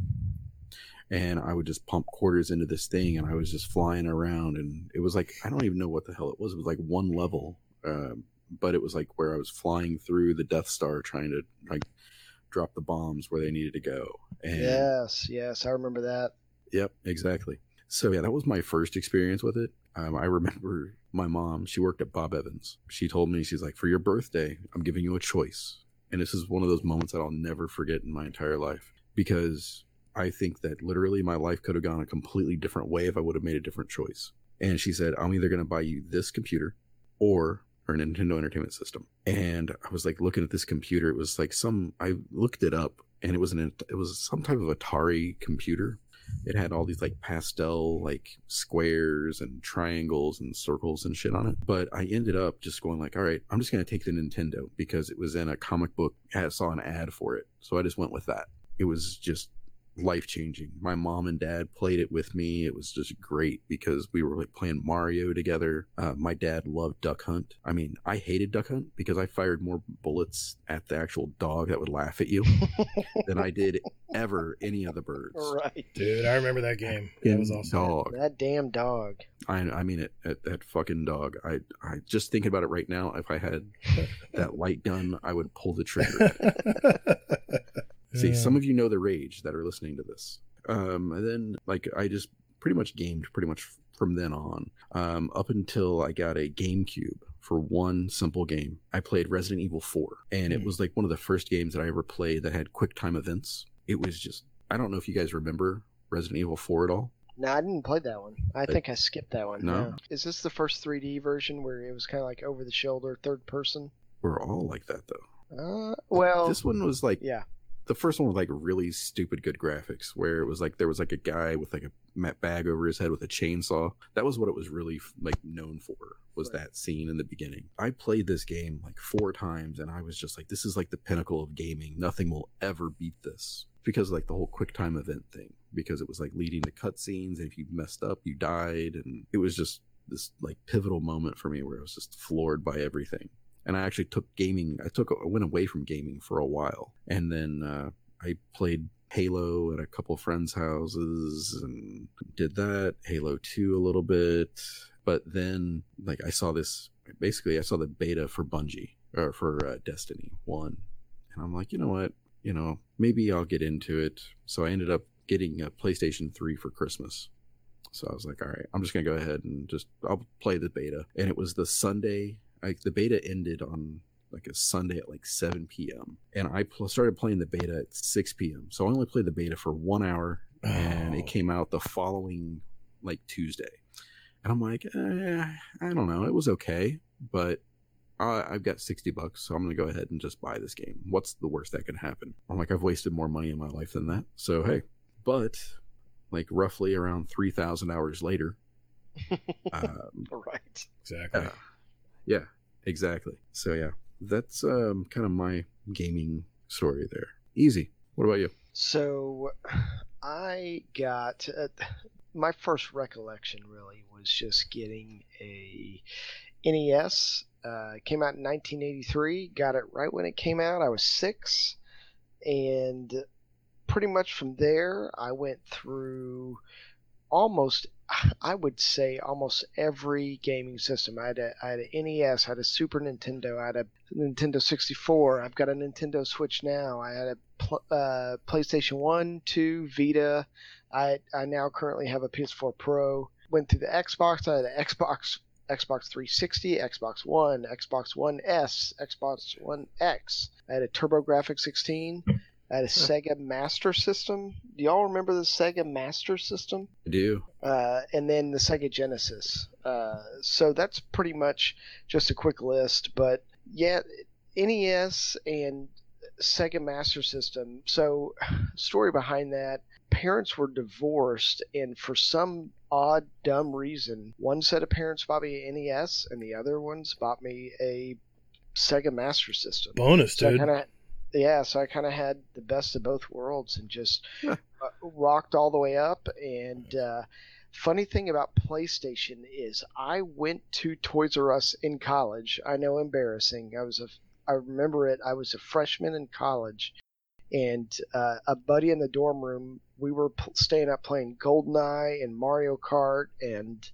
and I would just pump quarters into this thing, and I was just flying around, and it was like I don't even know what the hell it was. It was like one level. Uh, but it was like where I was flying through the Death Star trying to like drop the bombs where they needed to go. And yes, yes, I remember that. Yep, exactly. So yeah, that was my first experience with it. Um, I remember my mom, she worked at Bob Evans. She told me, she's like, for your birthday, I'm giving you a choice. And this is one of those moments that I'll never forget in my entire life, because I think that literally my life could have gone a completely different way if I would have made a different choice. And she said, I'm either going to buy you this computer or, or a Nintendo Entertainment System. And I was like looking at this computer. It was like some, I looked it up and it was an, it was some type of Atari computer. It had all these like pastel like squares and triangles and circles and shit on it. But I ended up just going like, all right, I'm just going to take the Nintendo because it was in a comic book. I saw an ad for it. So I just went with that. It was just life-changing. My mom and dad played it with me. It was just great because we were like playing Mario together. Uh, my dad loved Duck Hunt. I mean, I hated Duck Hunt because I fired more bullets at the actual dog that would laugh at you than I did ever any of the birds. Right. Dude, I remember that game. That was awesome. Dog. That damn dog. I, I mean it. That, that fucking dog. I, I just thinking about it right now. If I had that light gun, I would pull the trigger. See, some of you know the rage that are listening to this. Um, and then, like, I just pretty much gamed pretty much from then on, um, up until I got a GameCube for one simple game. I played Resident Evil four, and it was like one of the first games that I ever played that had quick time events. It was just, I don't know if you guys remember Resident Evil four at all. No, I didn't play that one. I think I skipped that one. No? Yeah. Is this the first three D version where it was kind of like over the shoulder, third person? We're all like that, though. Uh, well, This one was like, yeah. the first one was like really stupid good graphics, where it was like there was like a guy with like a bag over his head with a chainsaw. That was what it was really like known for, was Right. that scene in the beginning. I played this game like four times and I was just like, this is like the pinnacle of gaming. Nothing will ever beat this, because of like the whole quick time event thing, because it was like leading to cutscenes, and if you messed up, you died. And it was just this like pivotal moment for me where I was just floored by everything. And I actually took gaming, I took, I went away from gaming for a while. And then uh, I played Halo at a couple of friends' houses and did that, Halo two a little bit. But then, like, I saw this, basically, I saw the beta for Bungie, or for uh, Destiny one. And I'm like, you know what, you know, maybe I'll get into it. So I ended up getting a PlayStation three for Christmas. So I was like, all right, I'm just going to go ahead and just, I'll play the beta. And it was the Sunday. Like, the beta ended on like a Sunday at like seven p.m. and I pl- started playing the beta at six p.m. So I only played the beta for one hour, and Oh. it came out the following like Tuesday. And I'm like, eh, I don't know. It was okay, but I, I've got sixty bucks, so I'm going to go ahead and just buy this game. What's the worst that can happen? I'm like, I've wasted more money in my life than that. So, hey, but like roughly around three thousand hours later, um, Right. Exactly. uh, yeah, exactly. So yeah, that's um, kind of my gaming story there. Easy. What about you? So I got uh, my first recollection really was just getting a N E S. Uh, came out in nineteen eighty-three. Got it right when it came out. I was six, and pretty much from there I went through almost, I would say almost every gaming system. I had a, I had an N E S, I had a Super Nintendo, I had a Nintendo sixty-four, I've got a Nintendo Switch now, I had a pl- uh, PlayStation one, two, Vita, I I now currently have a P S four Pro. Went through the Xbox, I had an Xbox, Xbox three sixty, Xbox One, Xbox One S, Xbox One X, I had a TurboGrafx sixteen, I had a Sega Master System. Do y'all remember the Sega Master System? I do. Uh, and then the Sega Genesis. Uh, so that's pretty much just a quick list. But yeah, N E S and Sega Master System. So, story behind that, parents were divorced, and for some odd, dumb reason, one set of parents bought me an N E S, and the other ones bought me a Sega Master System. Bonus, So I dude. kind of, yeah, so I kind of had the best of both worlds and just uh, rocked all the way up. And uh, funny thing about PlayStation is I went to Toys R Us in college. I know, embarrassing. I was a, I remember it. I was a freshman in college, and uh, a buddy in the dorm room, we were p- staying up playing GoldenEye and Mario Kart and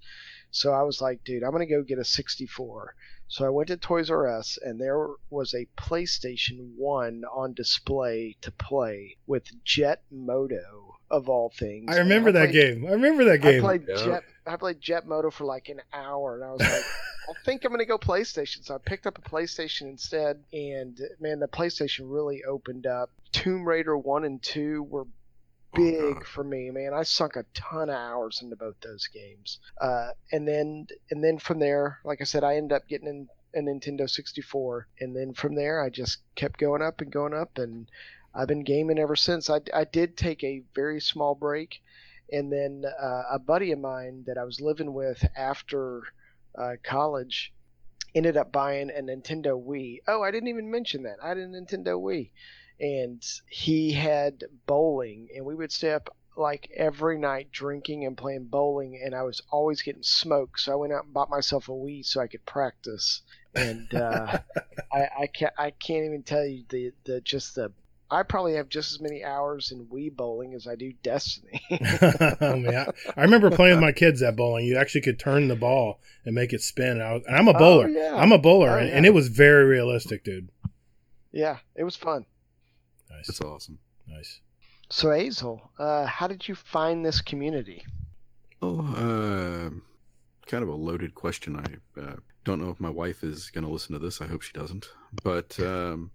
So I was like, dude, I'm going to go get a sixty-four. So I went to Toys R Us, and there was a PlayStation one on display to play with Jet Moto, of all things. I remember I that played, game. I remember that game. I played yeah. Jet. I played Jet Moto for like an hour, and I was like, I think I'm going to go PlayStation. So I picked up a PlayStation instead, and man, the PlayStation really opened up. Tomb Raider one and two were big oh, for me, man. I sunk a ton of hours into both those games. Uh, and then and then from there, like I said, I ended up getting in a Nintendo sixty-four. And then from there, I just kept going up and going up, and I've been gaming ever since. I, I did take a very small break, and then uh, a buddy of mine that I was living with after uh, college ended up buying a Nintendo Wii. Oh, I didn't even mention that. I had a Nintendo Wii. And he had bowling, and we would stay up like every night drinking and playing bowling, and I was always getting smoked. So I went out and bought myself a Wii so I could practice. And uh, I, I can't I can't even tell you the, the just the I probably have just as many hours in Wii bowling as I do Destiny. Oh, man. I remember playing with my kids at bowling. You actually could turn the ball and make it spin. And, I was, and I'm a bowler. Oh, yeah. I'm a bowler, oh, and, yeah. and it was very realistic, dude. Yeah, it was fun. Nice. That's awesome. Nice. So, Hazel, uh, how did you find this community? Oh, uh, kind of a loaded question. I uh, don't know if my wife is going to listen to this. I hope she doesn't. But, um,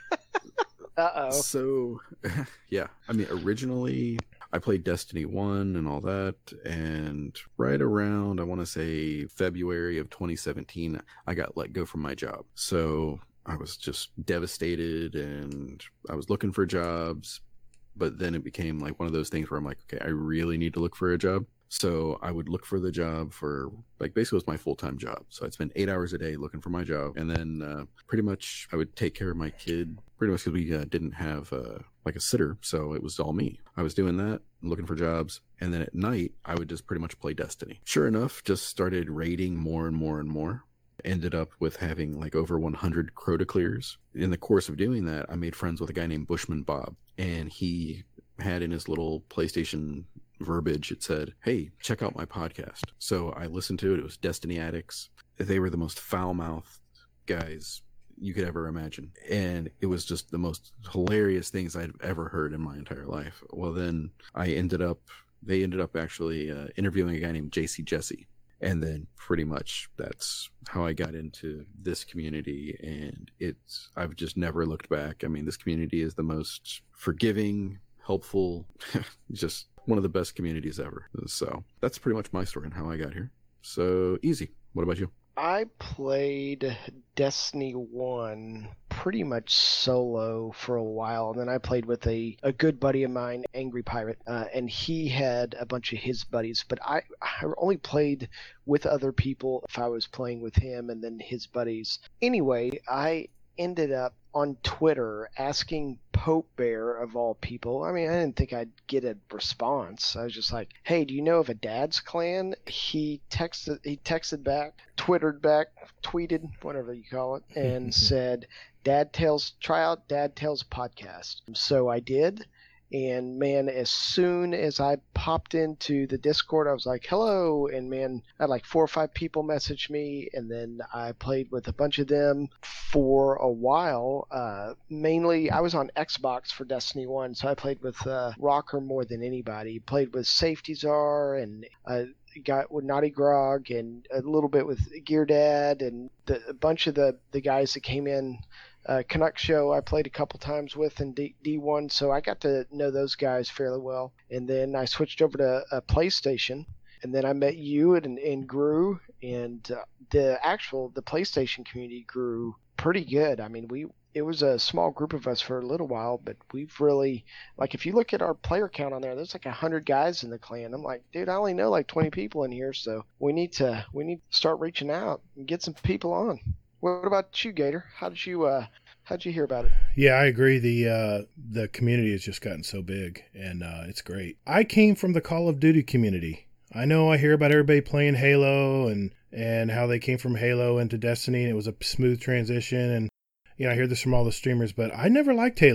uh-oh. So, yeah. I mean, originally, I played Destiny one and all that. And right around, I want to say, February of twenty seventeen, I got let go from my job. So I was just devastated, and I was looking for jobs, but then it became like one of those things where I'm like, okay, I really need to look for a job. So I would look for the job for, like, basically it was my full-time job. So I'd spend eight hours a day looking for my job. And then uh, pretty much I would take care of my kid, pretty much because we uh, didn't have uh, like a sitter. So it was all me. I was doing that, looking for jobs. And then at night, I would just pretty much play Destiny. Sure enough, just started raiding more and more and more. Ended up with having like over one hundred Crota clears. In the course of doing that, I made friends with a guy named Bushman Bob, and he had in his little PlayStation verbiage, it said, hey, check out my podcast. So I listened to it. It was Destiny Addicts. They were the most foul-mouthed guys you could ever imagine, and it was just the most hilarious things I'd ever heard in my entire life. Well, then I ended up they ended up actually uh, interviewing a guy named J C Jesse. And then pretty much that's how I got into this community. And it's, I've just never looked back. I mean, this community is the most forgiving, helpful, just one of the best communities ever. So that's pretty much my story and how I got here. So easy. What about you? I played Destiny one pretty much solo for a while, and then I played with a, a good buddy of mine, Angry Pirate, uh, and he had a bunch of his buddies, but I, I only played with other people if I was playing with him and then his buddies. Anyway, I ended up on Twitter asking Pope Bear, of all people. I mean, I didn't think I'd get a response. I was just like, hey, do you know of a Dad's Clan? He texted he texted back, twittered back, tweeted, whatever you call it, and said, Dad Tales, try out Dad Tales podcast. So I did. And man, as soon as I popped into the Discord, I was like, hello. And man, I had like four or five people message me. And then I played with a bunch of them for a while. Uh, mainly, I was on Xbox for Destiny one. So I played with uh, Rocker more than anybody. Played with Safety Czar and uh, got with Naughty Grog and a little bit with Gear Dad and the, a bunch of the, the guys that came in. Uh, Canuck Show I played a couple times with in D- D1, so I got to know those guys fairly well. And then I switched over to uh, PlayStation, and then I met you and, and grew, and uh, the actual the PlayStation community grew pretty good. I mean, we it was a small group of us for a little while, but we've really, like, if you look at our player count on there, there's like a hundred guys in the clan. I'm like, dude, I only know like twenty people in here, so we need to we need to start reaching out and get some people on. What about you, Gator? How did you uh, how did you hear about it? Yeah, I agree. The uh, the community has just gotten so big, and uh, it's great. I came from the Call of Duty community. I know I hear about everybody playing Halo and, and how they came from Halo into Destiny, and it was a smooth transition. And you know, I hear this from all the streamers, but I never liked Halo.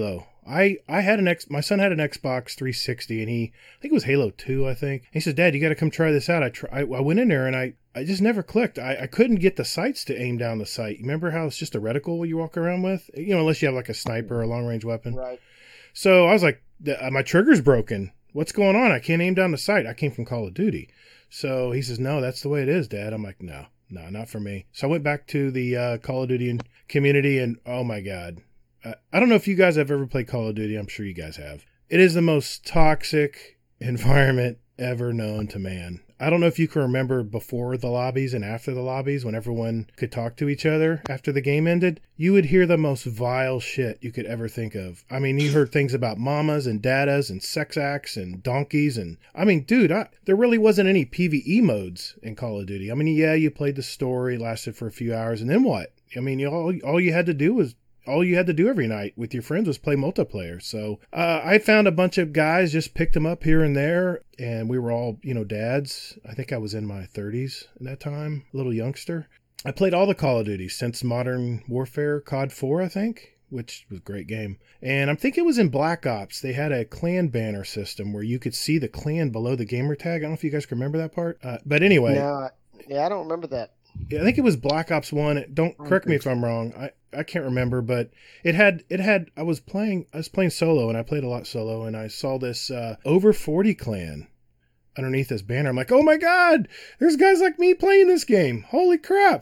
I, I had an X, my son had an Xbox three sixty, and he, I think it was Halo two, I think. He says, Dad, you got to come try this out. I, try, I, I went in there and I, I just never clicked. I, I couldn't get the sights to aim down the sight. You remember how it's just a reticle you walk around with? You know, unless you have like a sniper or a long range weapon. Right. So I was like, my trigger's broken. What's going on? I can't aim down the sight. I came from Call of Duty. So he says, no, that's the way it is, Dad. I'm like, no, no, not for me. So I went back to the uh, Call of Duty community, and oh my God. Uh, I don't know if you guys have ever played Call of Duty. I'm sure you guys have. It is the most toxic environment ever known to man. I don't know if you can remember before the lobbies and after the lobbies, when everyone could talk to each other after the game ended. You would hear the most vile shit you could ever think of. I mean, you heard things about mamas and dadas and sex acts and donkeys. And I mean, dude, I, there really wasn't any PvE modes in Call of Duty. I mean, yeah, you played the story, lasted for a few hours, and then what? I mean, you, all, all you had to do was all you had to do every night with your friends was play multiplayer. So uh, I found a bunch of guys, just picked them up here and there, and we were all, you know, dads. I think I was in my thirties at that time, a little youngster. I played all the Call of Duty since Modern Warfare, C O D four, I think, which was a great game. And I'm thinking it was in Black Ops. They had a clan banner system where you could see the clan below the gamer tag. I don't know if you guys can remember that part. Uh, but anyway. No, yeah, I don't remember that. I think it was Black Ops one. Don't correct me if I'm wrong. I, I can't remember, but it had, it had, I was playing, I was playing solo, and I played a lot solo, and I saw this uh, over forty clan underneath this banner. I'm like, oh my God, there's guys like me playing this game. Holy crap.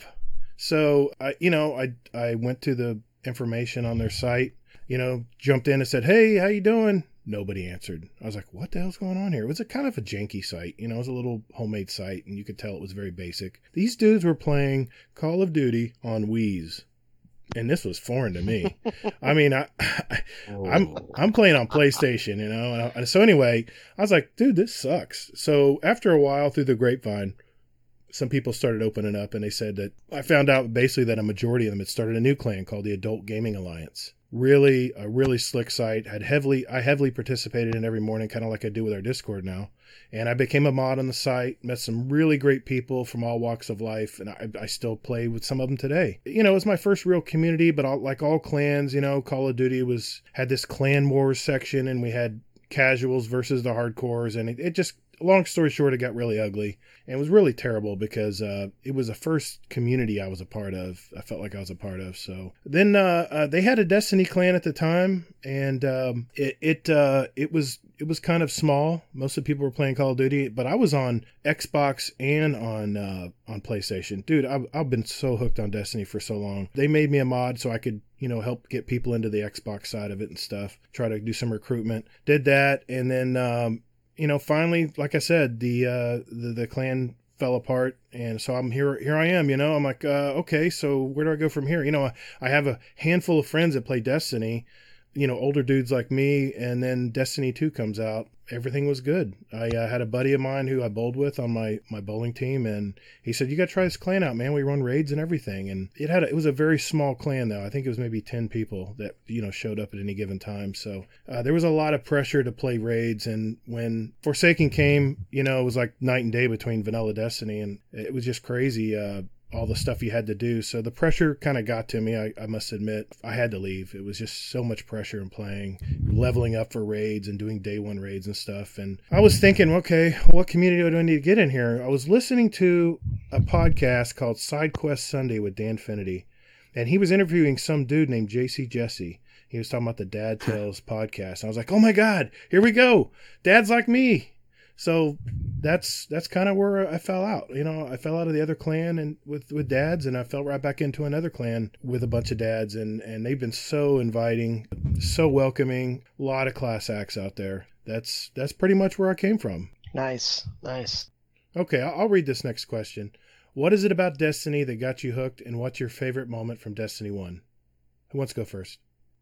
So, I, you know, I, I went to the information on their site, you know, jumped in and said, hey, how you doing? Nobody answered. I was like, what the hell's going on here? It was a kind of a janky site. You know, it was a little homemade site, and you could tell it was very basic. These dudes were playing Call of Duty on Wii's, and this was foreign to me. I mean, I, I, I'm I'm playing on PlayStation, you know. And I, so anyway, I was like, dude, this sucks. So after a while, through the grapevine, some people started opening up, and they said that I found out basically that a majority of them had started a new clan called the Adult Gaming Alliance. Really, a really slick site. Had heavily, I heavily participated in every morning, kind of like I do with our Discord now. And I became a mod on the site, met some really great people from all walks of life, and I, I still play with some of them today. You know, it was my first real community, but all, like all clans, you know, Call of Duty was had this clan wars section, and we had casuals versus the hardcores, and it, it just, long story short, it got really ugly. And it was really terrible because uh, it was the first community I was a part of. I felt like I was a part of. So then uh, uh, they had a Destiny clan at the time, and um, it it uh, it was it was kind of small. Most of the people were playing Call of Duty, but I was on Xbox and on uh, on PlayStation. Dude, I've, I've been so hooked on Destiny for so long. They made me a mod so I could, you know, help get people into the Xbox side of it and stuff. Try to do some recruitment. Did that, and then. Um, You know, finally, like I said, the, uh, the the clan fell apart, and so I'm here. Here I am. You know, I'm like, uh, okay, so where do I go from here? You know, I, I have a handful of friends that play Destiny. You know, older dudes like me, and then Destiny two comes out. Everything was good. I uh, had a buddy of mine who I bowled with on my, my bowling team, and he said, you got to try this clan out, man. We run raids and everything. And it had a, it was a very small clan, though. I think it was maybe ten people that, you know, showed up at any given time. So uh, there was a lot of pressure to play raids. And when Forsaken came, you know, it was like night and day between vanilla Destiny, and it was just crazy. Uh, all the stuff you had to do. So the pressure kind of got to me. I, I must admit, I had to leave. It was just so much pressure in playing, leveling up for raids and doing day one raids and stuff. And I was thinking, okay, what community do I need to get in here? I was listening to a podcast called Side Quest Sunday with Dan Finity, and he was interviewing some dude named J C Jesse. He was talking about the Dad Tales podcast. And I was like, oh my God, here we go. Dad's like me. So that's that's kind of where I fell out. You know, I fell out of the other clan and with, with dads, and I fell right back into another clan with a bunch of dads, and, and they've been so inviting, so welcoming. A lot of class acts out there. That's that's pretty much where I came from. Nice, nice. Okay, I'll, I'll read this next question. What is it about Destiny that got you hooked, and what's your favorite moment from Destiny one? Who wants to go first?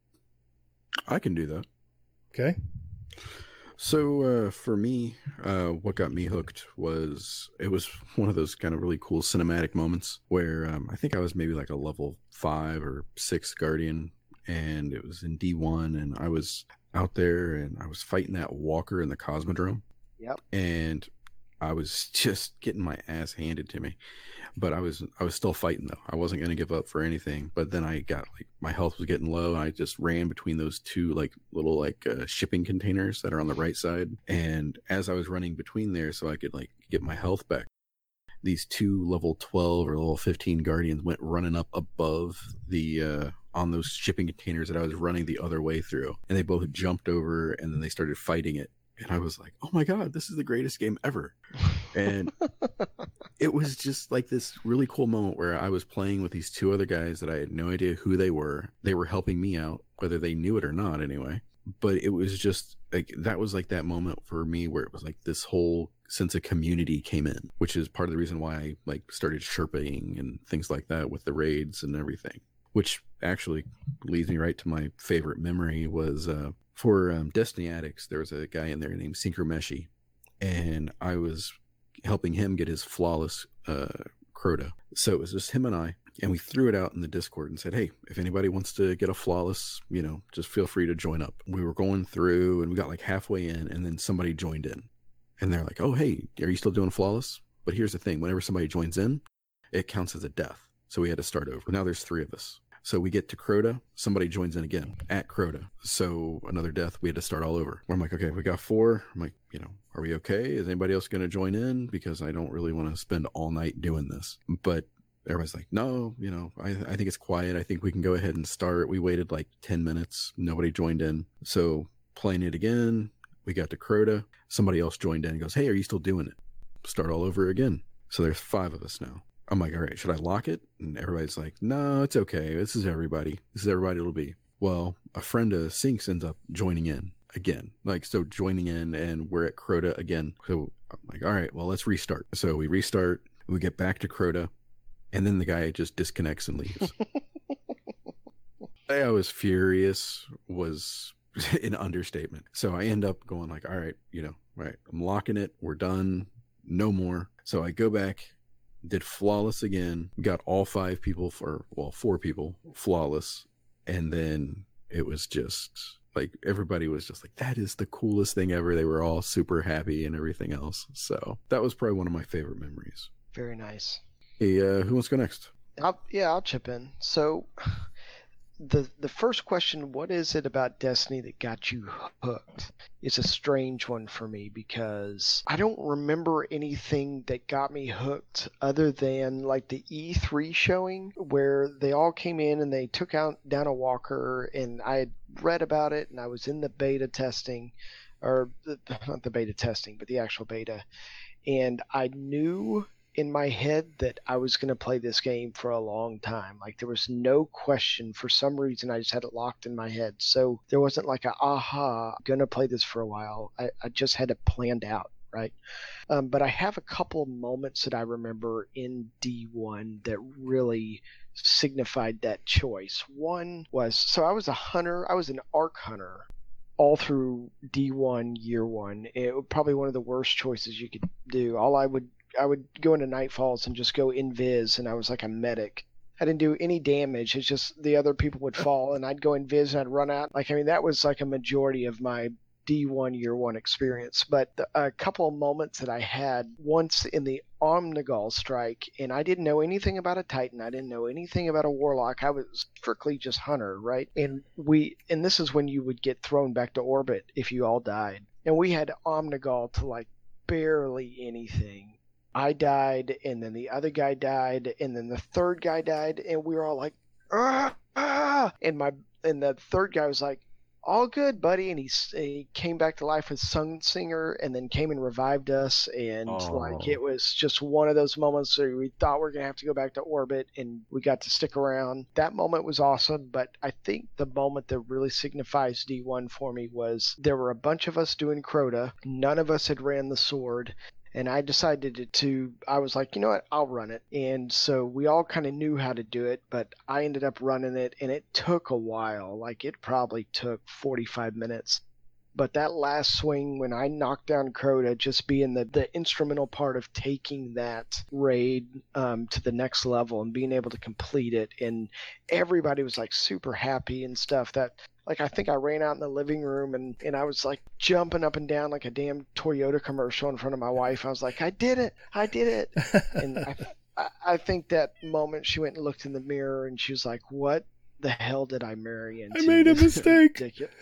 I can do that. Okay. So uh, for me, uh, what got me hooked was it was one of those kind of really cool cinematic moments where um, I think I was maybe like a level five or six Guardian, and it was in D one, and I was out there and I was fighting that walker in the Cosmodrome. Yep. And I was just getting my ass handed to me, but I was I was still fighting though. I wasn't going to give up for anything. But then I got like my health was getting low. And I just ran between those two like little like uh, shipping containers that are on the right side. And as I was running between there, so I could like get my health back, these two level twelve or level fifteen guardians went running up above the uh, on those shipping containers that I was running the other way through, and they both jumped over and then they started fighting it. And I was like, oh my God, this is the greatest game ever. And it was just like this really cool moment where I was playing with these two other guys that I had no idea who they were. They were helping me out, whether they knew it or not anyway. But it was just like, that was like that moment for me where it was like this whole sense of community came in, which is part of the reason why I like started Sherpaing and things like that with the raids and everything, which actually leads me right to my favorite memory was, uh, For um, Destiny Addicts, there was a guy in there named Synchromeshi, and I was helping him get his flawless uh, Crota. So it was just him and I, and we threw it out in the Discord and said, hey, if anybody wants to get a flawless, you know, just feel free to join up. We were going through, and we got like halfway in, and then somebody joined in. And they're like, oh, hey, are you still doing flawless? But here's the thing. Whenever somebody joins in, it counts as a death. So we had to start over. Now there's three of us. So we get to Crota, somebody joins in again at Crota. So another death, we had to start all over. I'm like, okay, we got four. I'm like, you know, are we okay? Is anybody else going to join in? Because I don't really want to spend all night doing this. But everybody's like, no, you know, I, I think it's quiet. I think we can go ahead and start. We waited like ten minutes. Nobody joined in. So playing it again, we got to Crota. Somebody else joined in and goes, hey, are you still doing it? Start all over again. So there's five of us now. I'm like, all right, should I lock it? And everybody's like, no, it's okay. This is everybody. This is everybody it'll be. Well, a friend of Sync's ends up joining in again. Like, so joining in, and we're at Crota again. So I'm like, all right, well, let's restart. So we restart. We get back to Crota, and then the guy just disconnects and leaves. I was furious was an understatement. So I end up going like, all right, you know, all right, I'm locking it. We're done. No more. So I go back, did flawless again, got all five people for, well, four people flawless. And then it was just like, everybody was just like, that is the coolest thing ever. They were all super happy and everything else. So that was probably one of my favorite memories. Very nice. Hey, uh, who wants to go next? I'll, yeah, I'll chip in. So the the first question, what is it about Destiny that got you hooked, is a strange one for me, because I don't remember anything that got me hooked other than like the E three showing where they all came in and they took out down a walker, and I had read about it and I was in the beta testing, or the, not the beta testing, but the actual beta, and I knew in my head that I was going to play this game for a long time. Like, there was no question. For some reason, I just had it locked in my head. So there wasn't like a, aha, I'm going to play this for a while. I, I just had it planned out, right? Um, but I have a couple moments that I remember in D one that really signified that choice. One was, so I was a hunter. I was an arc hunter all through D one, year one. It was probably one of the worst choices you could do. All I would I would go into Nightfalls and just go invis, and I was like a medic. I didn't do any damage. It's just the other people would fall, and I'd go invis and I'd run out. Like, I mean, that was like a majority of my D one year one experience. But the, a couple of moments that I had once in the Omnigul strike, and I didn't know anything about a Titan. I didn't know anything about a Warlock. I was strictly just hunter, right? And we, and this is when you would get thrown back to orbit if you all died. And we had Omnigul to like barely anything. I died, and then the other guy died, and then the third guy died, and we were all like, ah, ah! And my and the third guy was like, all good, buddy, and he, he came back to life with Sunsinger, and then came and revived us, and Oh. like it was just one of those moments where we thought we were gonna have to go back to orbit, and we got to stick around. That moment was awesome, but I think the moment that really signifies D one for me was there were a bunch of us doing Crota. None of us had ran the sword. And I decided to, I was like, you know what, I'll run it. And so we all kind of knew how to do it, but I ended up running it, and it took a while. Like, it probably took forty-five minutes. But that last swing when I knocked down Crota, just being the, the instrumental part of taking that raid um, to the next level and being able to complete it. And everybody was like super happy and stuff. That like I think I ran out in the living room and, and I was like jumping up and down like a damn Toyota commercial in front of my wife. I was like, I did it. I did it. And I, I, I think that moment she went and looked in the mirror and she was like, what the hell did I marry into? I made a mistake.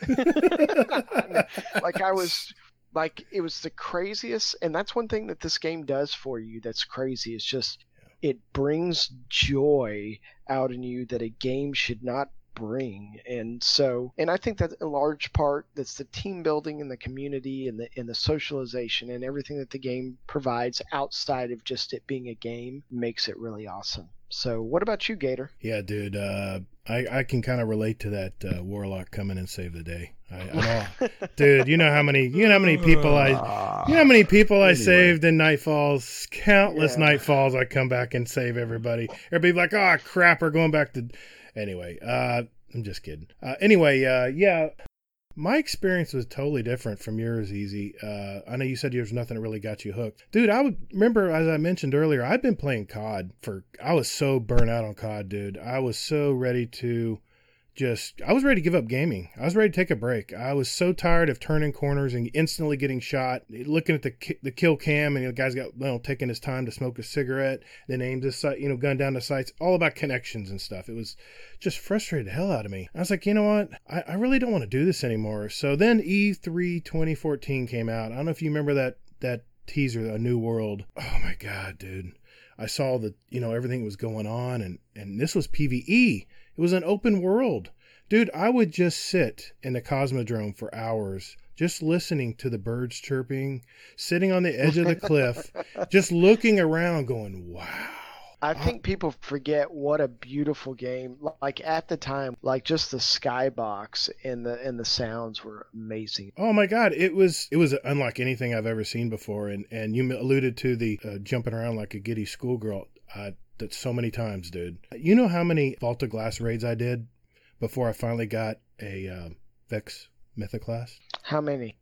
Like I was like, it was the craziest. And that's one thing that this game does for you that's crazy. It's just, it brings joy out in you that a game should not bring. And so, and I think that in large part, that's the team building and the community and the, and the socialization and everything that the game provides outside of just it being a game makes it really awesome. So what about you, Gator? Yeah, dude, uh, I, I can kind of relate to that uh, Warlock coming and save the day. I, I know, dude. You know how many you know how many people I you know how many people I anyway. saved in Nightfalls. Countless yeah. Nightfalls. I come back and save everybody. Everybody like, oh crap, we're going back to. Anyway, uh, I'm just kidding. Uh, anyway, uh, yeah. My experience was totally different from yours, Easy. Uh, I know you said there was nothing that really got you hooked. Dude, I would remember, as I mentioned earlier, I've been playing C O D for, I was so burnt out on C O D, dude. I was so ready to just, I was ready to give up gaming. I was ready to take a break. I was so tired of turning corners and instantly getting shot, looking at the the kill cam, and the guy's got, you know, taking his time to smoke a cigarette, then aims his sight, you know, gun down the sights, all about connections and stuff. It was just frustrated the hell out of me. I was like, you know what? I, I really don't want to do this anymore. So then E three twenty fourteen came out. I don't know if you remember that, that teaser, A New World. Oh my God, dude. I saw that, you know, everything was going on, and, and this was PvE. It was an open world. Dude, I would just sit in the Cosmodrome for hours, just listening to the birds chirping, sitting on the edge of the cliff, just looking around going, wow. I think people forget what a beautiful game. Like at the time, like just the skybox and the and the sounds were amazing. Oh my God, it was it was unlike anything I've ever seen before. And and you alluded to the uh, jumping around like a giddy schoolgirl. Uh, that's so many times, dude. You know how many Vault of Glass raids I did before I finally got a uh, Vex Mythoclast? How many?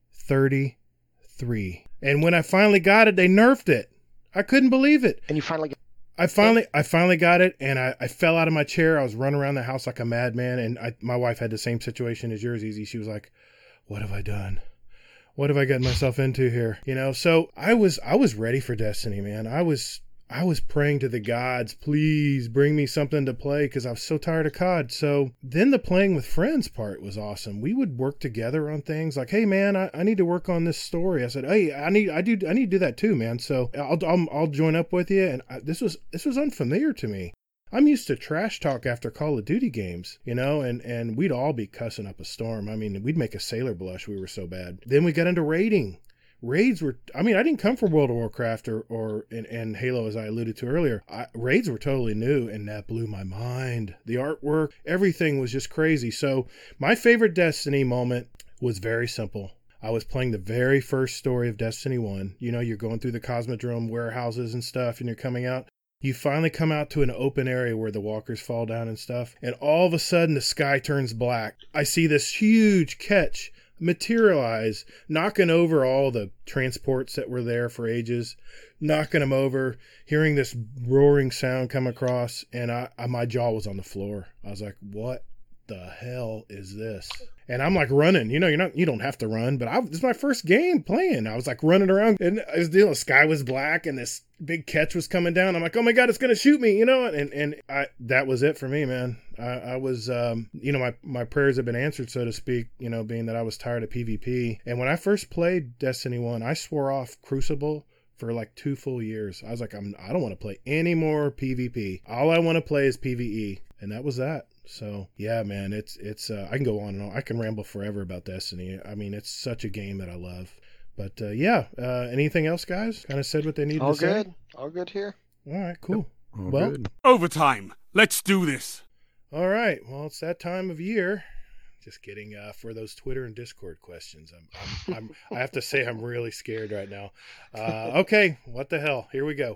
thirty-three. And when I finally got it, they nerfed it. I couldn't believe it. And you finally got I finally, I finally got it, and I, I fell out of my chair. I was running around the house like a madman, and I, my wife had the same situation as yours, Easy. She was like, "What have I done? What have I gotten myself into here?" You know. So I was, I was ready for Destiny, man. I was, I was praying to the gods, please bring me something to play, because I was so tired of C O D. So then the playing with friends part was awesome. We would work together on things like, hey man, I, I need to work on this story. I said, hey, I need, I do, I need to do that too, man. So I'll, I'll, I'll join up with you. And I, this was, this was unfamiliar to me. I'm used to trash talk after Call of Duty games, you know, and, and we'd all be cussing up a storm. I mean, we'd make a sailor blush. We were so bad. Then we got into raiding. Raids were, I mean, I didn't come from World of Warcraft or, or and, and Halo, as I alluded to earlier. I, raids were totally new, and that blew my mind. The artwork, everything was just crazy. So my favorite Destiny moment was very simple. I was playing the very first story of Destiny one. You know, you're going through the Cosmodrome warehouses and stuff, and you're coming out. You finally come out to an open area where the walkers fall down and stuff, and all of a sudden the sky turns black. I see this huge catch materialize, knocking over all the transports that were there for ages, knocking them over, hearing this roaring sound come across, and I, I my jaw was on the floor. I was like, what the hell is this? And I'm like running, you know, you're not, you don't have to run, but I, this is my first game playing. I was like running around, and I was dealing, the sky was black, and this big catch was coming down. I'm like, oh my God, it's going to shoot me, you know? And, and I, that was it for me, man. I, I was, um, you know, my, my prayers have been answered, so to speak, you know, being that I was tired of PvP. And when I first played Destiny one, I swore off Crucible for like two full years. I was like, I'm, I don't want to play any more PvP. All I want to play is PvE. And that was that. So yeah, man, it's, it's, uh, I can go on and on. I can ramble forever about Destiny. I mean, it's such a game that I love. But, uh, yeah, uh, anything else, guys? Kind of said what they needed All to say? All good. All good here. All right, cool. All well, good. Overtime. Let's do this. All right. Well, it's that time of year. Just kidding. Uh, for those Twitter and Discord questions, I'm, I'm, I'm I have to say I'm really scared right now. Uh, okay. What the hell? Here we go.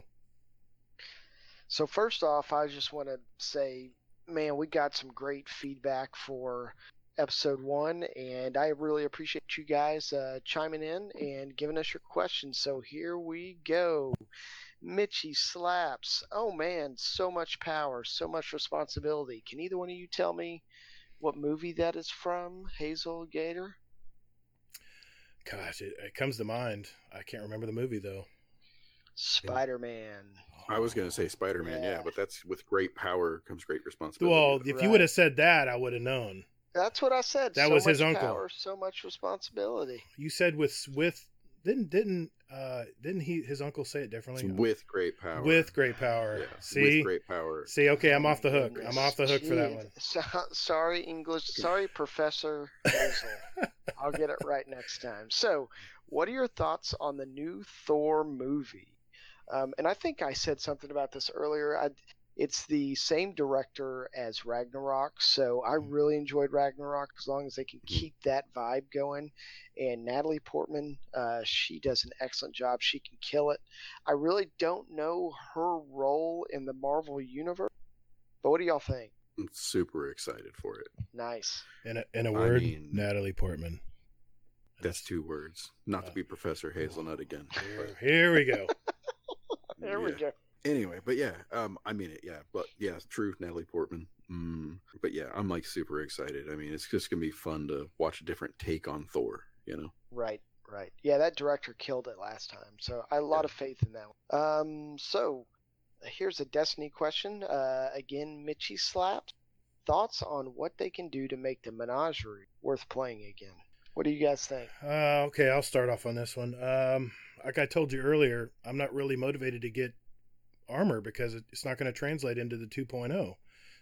So first off, I just want to say, man, we got some great feedback for episode one, and I really appreciate you guys uh, chiming in and giving us your questions. So here we go. Mitchie Slaps. Oh man, so much power, so much responsibility. Can either one of you tell me what movie that is from, Hazel Gator? Gosh, it, it comes to mind. I can't remember the movie though. Spider-Man. I was going to say Spider-Man, yeah. Yeah. but that's with great power comes great responsibility. Well, if Right. you would have said that, I would have known. That's what I said. That so was his much uncle. Power, so much responsibility. You said with with didn't didn't uh didn't he his uncle say it differently? It's with great power. With great power. yeah, See, with great power. see. Okay, I'm off the hook. Goodness, I'm off the hook for that gee. one. So, sorry, English. Sorry, Professor Hazel. I'll get it right next time. So, what are your thoughts on the new Thor movie? Um, and I think I said something about this earlier. I, it's the same director as Ragnarok, so I really enjoyed Ragnarok as long as they can keep that vibe going. And Natalie Portman, uh, she does an excellent job. She can kill it. I really don't know her role in the Marvel Universe, but what do y'all think? I'm super excited for it. Nice. In a, in a I word, mean- Natalie Portman. That's two words. Not to Uh, be Professor Hazelnut again. Here, here we go. There we Yeah. go. Anyway, but yeah, um, I mean it, yeah, but yeah, true, Natalie Portman. Mm, but yeah, I'm like super excited. I mean, it's just gonna be fun to watch a different take on Thor. You know, Right, right. Yeah, that director killed it last time, so I have a lot of faith in that one. Um, so here's a Destiny question. Uh, again, Mitchie Slaps. Thoughts on what they can do to make the Menagerie worth playing again? What do you guys think? Uh, okay, I'll start off on this one. Um, like I told you earlier, I'm not really motivated to get armor because it- it's not going to translate into the two point oh.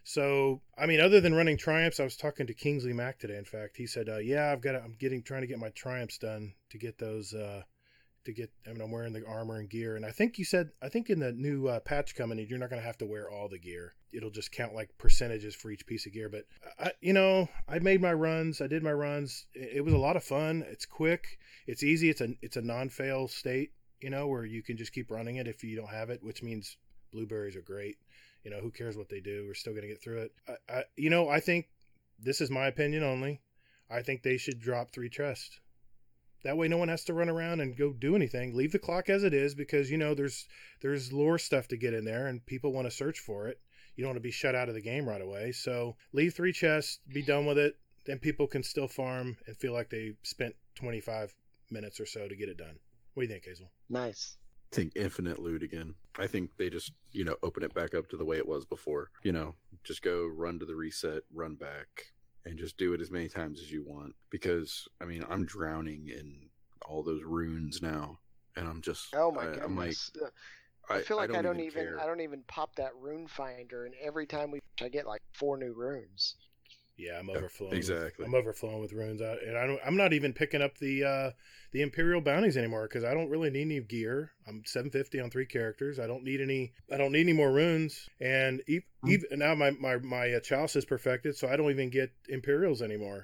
So, I mean, other than running triumphs, I was talking to Kingsley Mack today. In fact, he said, uh, "Yeah, I've got, to, I'm getting, trying to get my triumphs done to get those, uh, to get. I mean, I'm wearing the armor and gear, and I think you said, I think in the new uh, patch coming, you're not going to have to wear all the gear. It'll just count like percentages for each piece of gear. But I, you know, I made my runs. I did my runs. It, it was a lot of fun. It's quick. It's easy. It's a, it's a non-fail state. You know, where you can just keep running it if you don't have it, which means blueberries are great. You know, who cares what they do? We're still going to get through it. I, I, you know, I think this is my opinion only. I think they should drop three chests. That way, no one has to run around and go do anything. Leave the clock as it is because you know there's there's lore stuff to get in there, and people want to search for it. You don't want to be shut out of the game right away. So leave three chests, be done with it. Then people can still farm and feel like they spent twenty-five minutes or so to get it done. What do you think, Hazel? Nice. I think infinite loot again. I think they just, you know, open it back up to the way it was before. You know, just go run to the reset, run back, and just do it as many times as you want. Because, I mean, I'm drowning in all those runes now. And I'm just, Oh my I, I'm like, goodness. Uh, I feel like I don't, even, care. I don't even pop that rune finder, and every time we I get like four new runes. Yeah, I'm Yeah, overflowing. exactly. With, I'm overflowing with runes, I, and I don't, I'm not even picking up the uh, the Imperial bounties anymore because I don't really need any gear. I'm seven fifty on three characters. I don't need any. I don't need any more runes. And e- even now, my my my uh, chalice is perfected, so I don't even get Imperials anymore.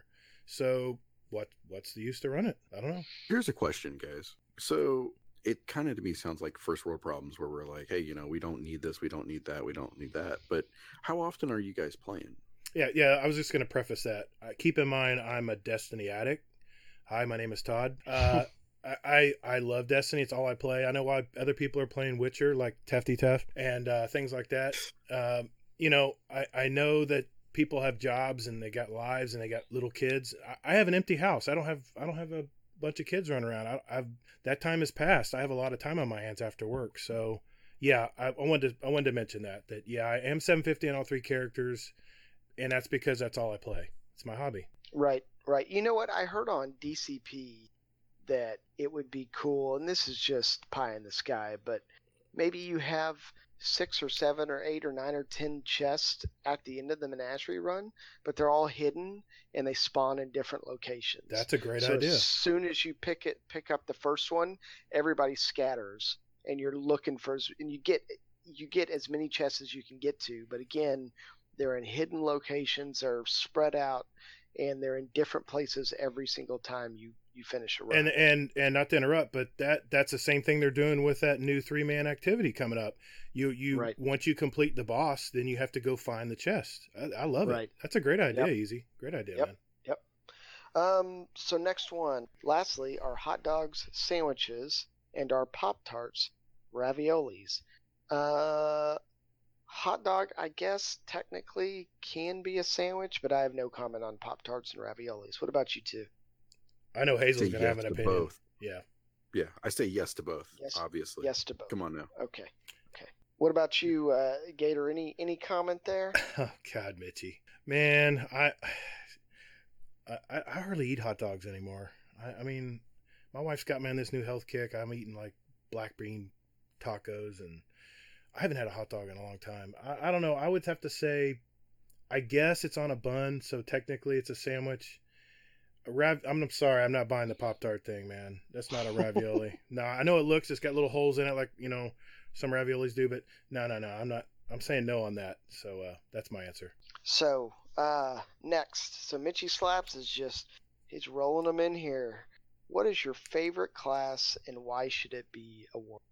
So what what's the use to run it? I don't know. Here's a question, guys. So it kind of to me sounds like first world problems where we're like, hey, you know, we don't need this, we don't need that, we don't need that. But how often are you guys playing? Yeah, yeah. I was just going to preface that. Uh, keep in mind, I'm a Destiny addict. Hi, my name is Todd. Uh, I, I I love Destiny. It's all I play. I know why other people are playing Witcher, like Tefty Tef and uh, things like that. Um, you know, I, I know that people have jobs and they got lives and they got little kids. I, I have an empty house. I don't have I don't have a bunch of kids running around. I, I've that time has passed. I have a lot of time on my hands after work. So yeah, I, I wanted to I wanted to mention that that yeah, I am seven fifty on all three characters. And that's because that's all I play. It's my hobby. Right, right. You know what? I heard on D C P that it would be cool, and this is just pie in the sky, but maybe you have six or seven or eight or nine or ten chests at the end of the Menagerie run, but they're all hidden and they spawn in different locations. That's a great so idea. As soon as you pick it, pick up the first one, everybody scatters, and you're looking for, and you get you get as many chests as you can get to. But again, they're in hidden locations, they're spread out, and they're in different places every single time you, you finish a run. And and and not to interrupt, but that that's the same thing they're doing with that new three man activity coming up. You you Right. once you complete the boss, then you have to go find the chest. I, I love Right. it. That's a great idea, Yep. Easy. Great idea, Yep. man. Yep. Um, so next one. Lastly, are hot dogs sandwiches and are Pop-Tarts raviolis? Uh, hot dog, I guess, technically can be a sandwich, but I have no comment on Pop-Tarts and raviolis. What about you two? I know Hazel's Say going to have yes an to opinion. both. Yeah. Yeah, I say yes to both, Yes, obviously. Yes to both. Come on now. Okay. Okay. What about you, uh, Gator? Any any comment there? Oh, God, Mitchy. Man, I, I I hardly eat hot dogs anymore. I, I mean, my wife's got me on this new health kick. I'm eating like black bean tacos, and I haven't had a hot dog in a long time. I, I don't know. I would have to say, I guess it's on a bun, so technically it's a sandwich. A rav- I'm, I'm sorry, I'm not buying the Pop-Tart thing, man. That's not a ravioli. No, I know it looks, it's got little holes in it like, you know, some raviolis do, but no, no, no. I'm not, I'm saying no on that. So uh, that's my answer. So, uh, next. So Mitchy Slaps is just, he's rolling them in here. What is your favorite class and why should it be a war?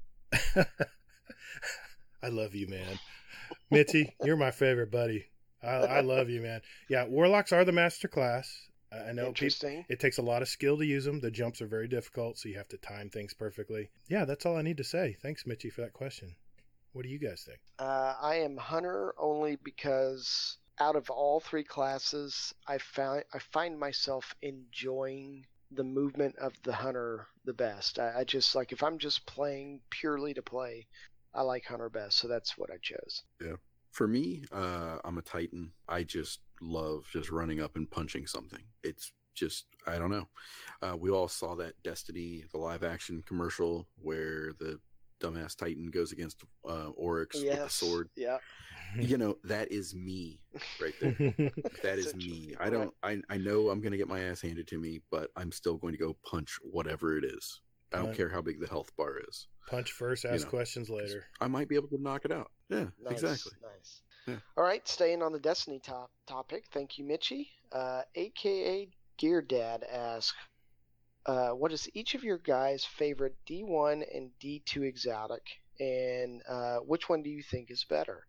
I love you, man. Mitty, you're my favorite buddy. I, I love you, man. Yeah, Warlocks are the master class. I know Interesting. People, it takes a lot of skill to use them. The jumps are very difficult, so you have to time things perfectly. Yeah, that's all I need to say. Thanks, Mitchy, for that question. What do you guys think? Uh, I am Hunter only because out of all three classes, I found I find myself enjoying the movement of the Hunter the best. I, I just like if I'm just playing purely to play, I like Hunter best, so that's what I chose. Yeah. For me, uh, I'm a Titan. I just love just running up and punching something. It's just, I don't know. Uh, we all saw that Destiny, the live action commercial where the dumbass Titan goes against uh, Oryx Yes. with the sword. Yeah. You know, that is me right there. That is me. I don't, I, I know I'm going to get my ass handed to me, but I'm still going to go punch whatever it is. I don't Right. care how big the health bar is. Punch first, ask You know, questions later. I might be able to knock it out. Yeah, Nice, exactly. Nice. Yeah. All right, staying on the Destiny top topic. Thank you, Mitchy. Uh, A K A Gear Dad asks, uh, what is each of your guys' favorite D one and D two exotic, and uh, which one do you think is better?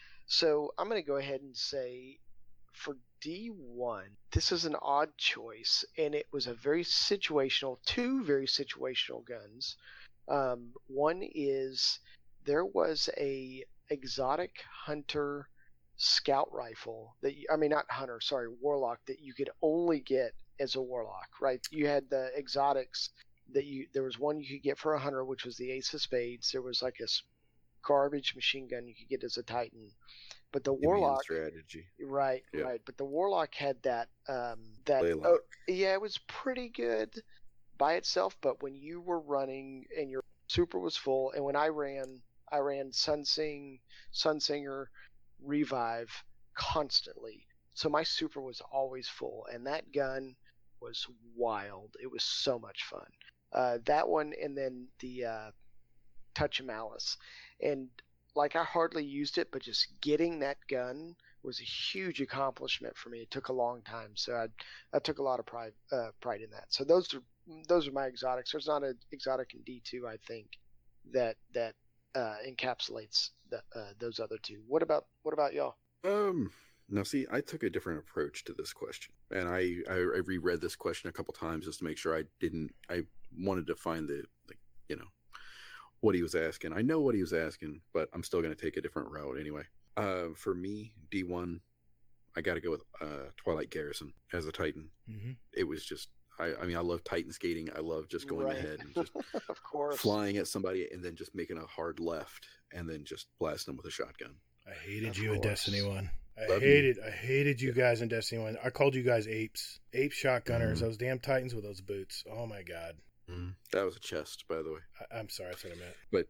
So I'm going to go ahead and say for D one, this is an odd choice, and it was a very situational, two very situational guns. Um, one is there was a exotic hunter scout rifle that you, I mean not hunter, sorry, warlock that you could only get as a warlock, right? You had the exotics that you there was one you could get for a hunter, which was the Ace of Spades. There was like a garbage machine gun you could get as a Titan, but the Immune warlock strategy. right Yeah. right but the warlock had that um that Laylock. oh, yeah, it was pretty good by itself, but when you were running and your super was full, and when I ran I ran Sunsing Sunsinger Revive constantly, so my super was always full, and that gun was wild. It was so much fun. Uh, that one, and then the uh, Touch of Malice, and like I hardly used it, but just getting that gun was a huge accomplishment for me. It took a long time, so I I took a lot of pride uh, pride in that. So those are those are my exotics. There's not an exotic in D two, I think, that that uh, encapsulates the, uh, those other two. What about what about y'all? Um, now see, I took a different approach to this question, and I, I, I reread this question a couple times just to make sure I didn't, I wanted to find the, like, you know, what he was asking. I know what he was asking, but I'm still going to take a different route anyway. Uh, for me, D one, I got to go with uh, Twilight Garrison as a Titan. Mm-hmm. It was just, I, I mean, I love Titan skating. I love just going Right. ahead and just Of course. flying at somebody and then just making a hard left and then just blasting them with a shotgun. I hated Of you in course. Destiny one. I Love you. hated I hated you guys in Destiny one. I called you guys apes. Ape shotgunners. Mhm. Those damn Titans with those boots. Oh my god. Mm. That was a chest, by the way. I, I'm sorry, that's what I meant. But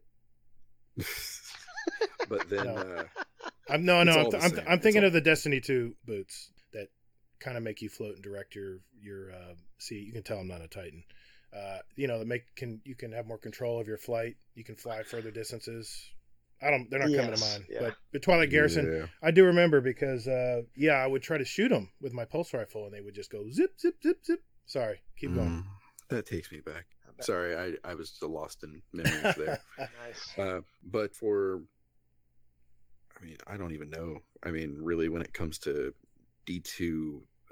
but then No. uh, I'm no, It's no. all I'm, the I'm, same. I'm It's thinking all- of the Destiny two boots that kind of make you float and direct your your. Uh, see, you can tell I'm not a Titan. Uh, you know, that make can you can have more control of your flight. You can fly further distances. I don't. They're not coming to Yes, mind. yeah. But the Twilight Garrison, yeah. I do remember because uh, yeah, I would try to shoot them with my pulse rifle, and they would just go zip, zip, zip, zip. Sorry, keep going. Mm, that takes me back. I bet. Sorry, I, I was still lost in memories there. Nice. Uh, but for, I mean, I don't even know. I mean, really, when it comes to D two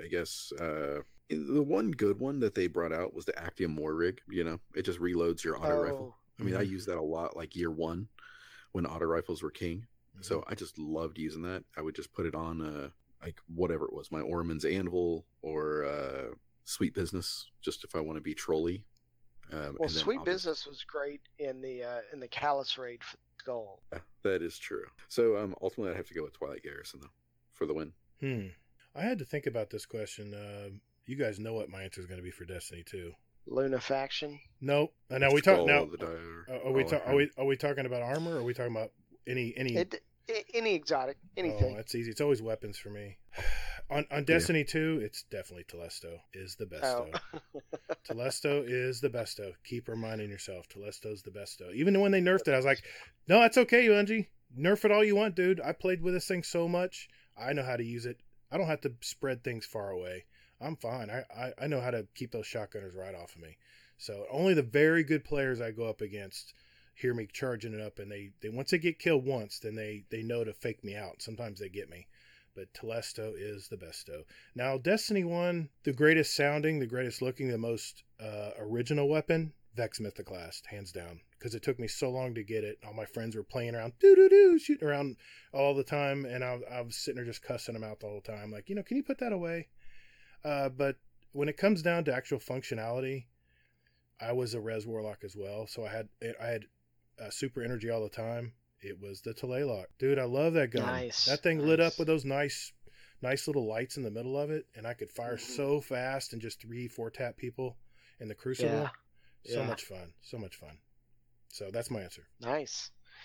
I guess uh, the one good one that they brought out was the Actium War Rig. You know, it just reloads your auto Oh. rifle. I mean, Mhm. I used that a lot, like year one, when auto rifles were king. Mhm. So I just loved using that. I would just put it on, uh, like whatever it was, my Orman's Anvil or uh, Sweet Business, just if I want to be trolly. Um, Well, and then Sweet obviously- Business was great in the uh, in the Callus raid for Skull. Yeah, that is true. So um, ultimately, I'd have to go with Twilight Garrison though for the win. Hmm. I had to think about this question. Uh, you guys know what my answer is going to be for Destiny two. Luna faction. No. Uh, now we talk Skull, now. the dire, Uh, are we all ta- that are we are we talking about armor? Or are we talking about any any? It, i any exotic, anything. Oh, that's easy. It's always weapons for me. On on Destiny two, it's definitely Telesto is the besto. Oh. Telesto is the besto. Keep reminding yourself, Telesto's the besto. Even when they nerfed it, I was like, no, that's okay, Bungie. Nerf it all you want, dude. I played with this thing so much. I know how to use it. I don't have to spread things far away. I'm fine. I, I, I know how to keep those shotgunners right off of me. So only the very good players I go up against hear me charging it up, and they, they once they get killed once, then they, they know to fake me out. Sometimes they get me. But Telesto is the besto. Now, Destiny one, the greatest sounding, the greatest looking, the most uh, original weapon, Vex Mythoclast, hands down. Because it took me so long to get it. All my friends were playing around, doo-doo-doo, shooting around all the time, and I, I was sitting there just cussing them out the whole time. Like, you know, can you put that away? Uh, but when it comes down to actual functionality, I was a Res Warlock as well, so I had I had uh, super energy all the time. It was the Telelock. Dude, I love that gun. Nice. That thing lit Nice. up with those nice nice little lights in the middle of it, and I could fire Mhm. so fast and just three, four tap people in the Crucible. Yeah. So Yeah. much fun. So much fun. So that's my answer. Nice.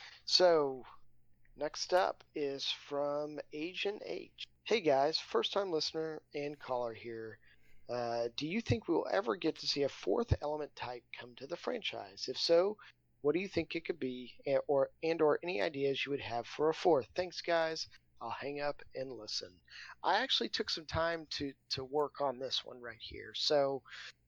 So, next up is from Agent H. Hey guys, first time listener and caller here. Uh, do you think we will ever get to see a fourth element type come to the franchise? If so, what do you think it could be, and or and or any ideas you would have for a fourth? Thanks, guys. I'll hang up and listen. I actually took some time to to work on this one right here. So,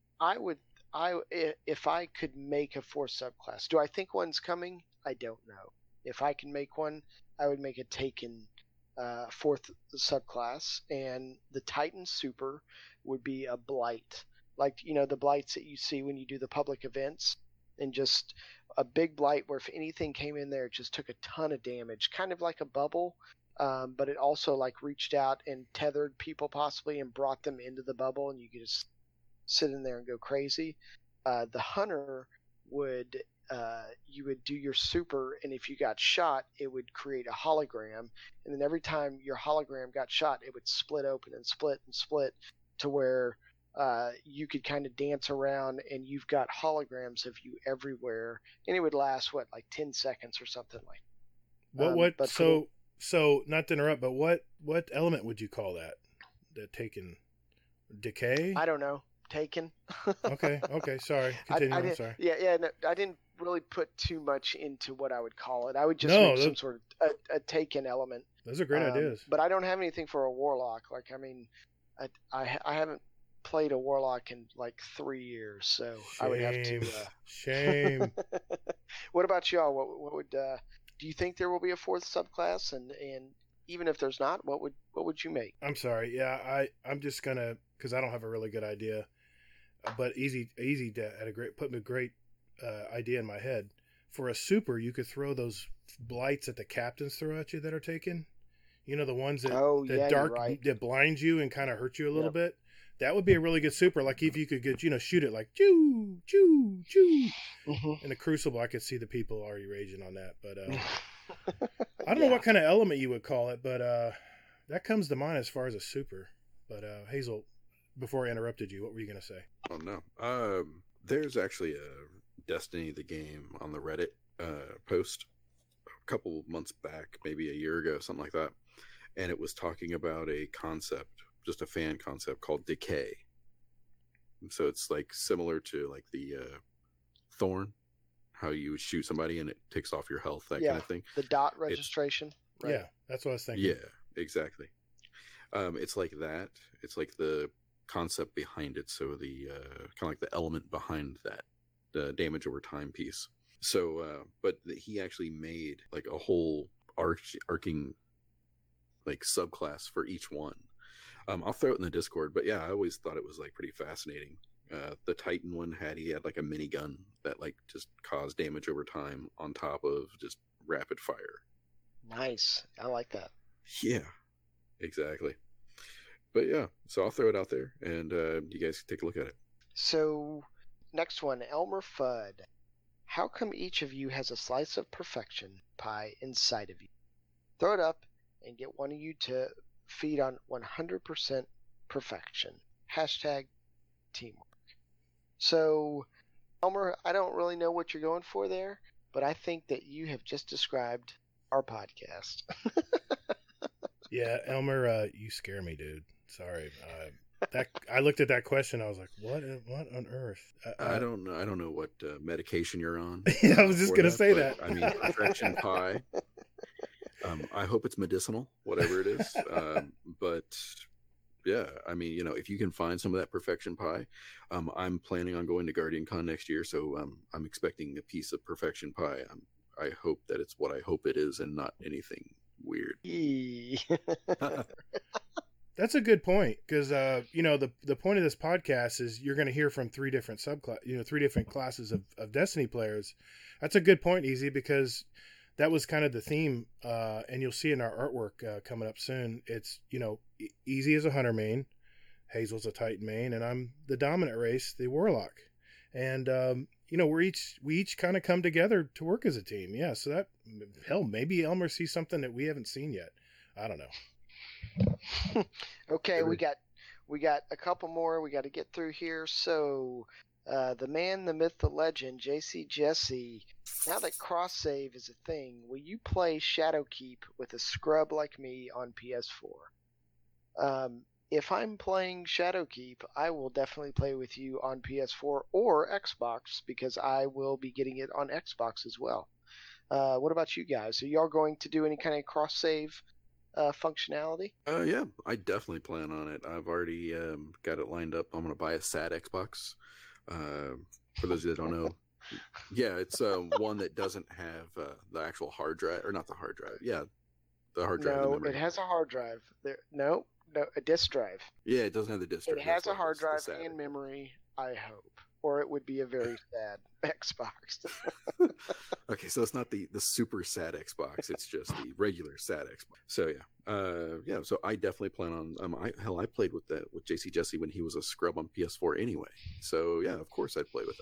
I would I if I could make a fourth subclass. Do I think one's coming? I don't know. If I can make one, I would make a Taken uh, fourth subclass, and the Titan Super would be a Blight, like you know the blights that you see when you do the public events, and just a big blight where if anything came in there, it just took a ton of damage, kind of like a bubble, um, but it also like reached out and tethered people possibly and brought them into the bubble, and you could just sit in there and go crazy. Uh, the Hunter would uh, you would do your super, and if you got shot, it would create a hologram, and then every time your hologram got shot, it would split open and split and split to where uh, you could kind of dance around, and you've got holograms of you everywhere, and it would last what like ten seconds or something like. What Um, what but for so so not to interrupt, but what what element would you call that? That taken decay? I don't know. Taken. Okay, okay, sorry. I, Continue. I I'm didn't, sorry. Yeah, yeah. No, I didn't really put too much into what I would call it. I would just No, make those- some sort of a, a taken element. Those are great Um, ideas. But I don't have anything for a warlock. Like, I mean, I, I, I haven't played a warlock in like three years, so I would have Shame. to. Uh... Shame. What about y'all? What, what would? Uh, do you think there will be a fourth subclass? And and even if there's not, what would what would you make? I'm sorry. Yeah, I I'm just gonna because I don't have a really good idea. Uh, But easy easy to, had a great put a great uh, idea in my head. For a super, you could throw those blights that the captains throw at you that are taken. You know, the ones that Oh, that yeah, you're dark right. that blind you and kind of hurt you a little Yep. bit. That would be a really good super. Like if you could get you know shoot it like choo choo choo. Mhm. In the Crucible, I could see the people already raging on that. But uh, I don't Yeah. know what kind of element you would call it, but uh, that comes to mind as far as a super. But uh, Hazel, before I interrupted you, what were you going to say? Oh no. Um, there's actually a Destiny the game on the Reddit uh, post a couple months back, maybe a year ago, something like that, and it was talking about a concept, just a fan concept called decay. And so it's like similar to like the uh, Thorn, how you would shoot somebody and it takes off your health, that Yeah. kind of thing. The dot registration. Right. Yeah, that's what I was thinking. Yeah, exactly. Um, it's like that. It's like the concept behind it. So the uh, kind of like the element behind that, the damage over time piece. So, uh, but the, he actually made like a whole arch arcing like subclass for each one. Um, I'll throw it in the Discord, but yeah, I always thought it was like pretty fascinating. Uh, the Titan one had he had like a minigun that like just caused damage over time on top of just rapid fire. Nice. I like that. Yeah, exactly. But yeah, so I'll throw it out there, and uh, you guys can take a look at it. So, next one, Elmer Fudd. How come each of you has a slice of perfection pie inside of you? Throw it up and get one of you to feed on one hundred percent perfection. Hashtag teamwork. So, Elmer, I don't really know what you're going for there, but I think that you have just described our podcast. Yeah, Elmer, uh, you scare me, dude. Sorry. Uh, that I looked at that question. I was like, "What? What on earth?" Uh, I don't know. I don't know what uh, medication you're on. Yeah, I was just gonna that, say but, that. I mean, perfection pie. Um, I hope it's medicinal, whatever it is. Um, but yeah, I mean, you know, if you can find some of that perfection pie, um, I'm planning on going to Guardian Con next year, so um, I'm expecting a piece of perfection pie. I'm, I hope that it's what I hope it is, and not anything weird. That's a good point, because uh, you know the the point of this podcast is you're going to hear from three different subclass, you know, three different classes of, of Destiny players. That's a good point, Easy, because that was kind of the theme, uh, and you'll see in our artwork uh, coming up soon. It's, you know, Easy is a hunter main, Hazel's a Titan main, and I'm the dominant race, the Warlock. And um, you know, we're each we each kind of come together to work as a team. Yeah, so that hell, maybe Elmer sees something that we haven't seen yet. I don't know. Okay, we got we got a couple more we got to get through here. So, uh, the man, the myth, the legend, J C Jesse. Now that cross save is a thing, will you play Shadowkeep with a scrub like me on P S four? Um, if I'm playing Shadowkeep, I will definitely play with you on P S four or Xbox, because I will be getting it on Xbox as well. Uh, what about you guys? Are y'all going to do any kind of cross save Uh, functionality? Uh, yeah, I definitely plan on it. I've already um, got it lined up. I'm going to buy a S A T Xbox. Uh, for those that don't know, yeah, it's uh, one that doesn't have uh, the actual hard drive, or not the hard drive. Yeah, the hard drive. No, it has a hard drive. There, no, no, a disk drive. Yeah, it doesn't have the disk drive. It has That's a hard it's drive and memory, I hope. Or it would be a very sad Xbox. Okay, so it's not the, the super sad Xbox. It's just the regular sad Xbox. So yeah, uh, yeah. So I definitely plan on. Um, I, hell, I played with that with J C Jesse when he was a scrub on P S four anyway. So yeah, of course I'd play with him.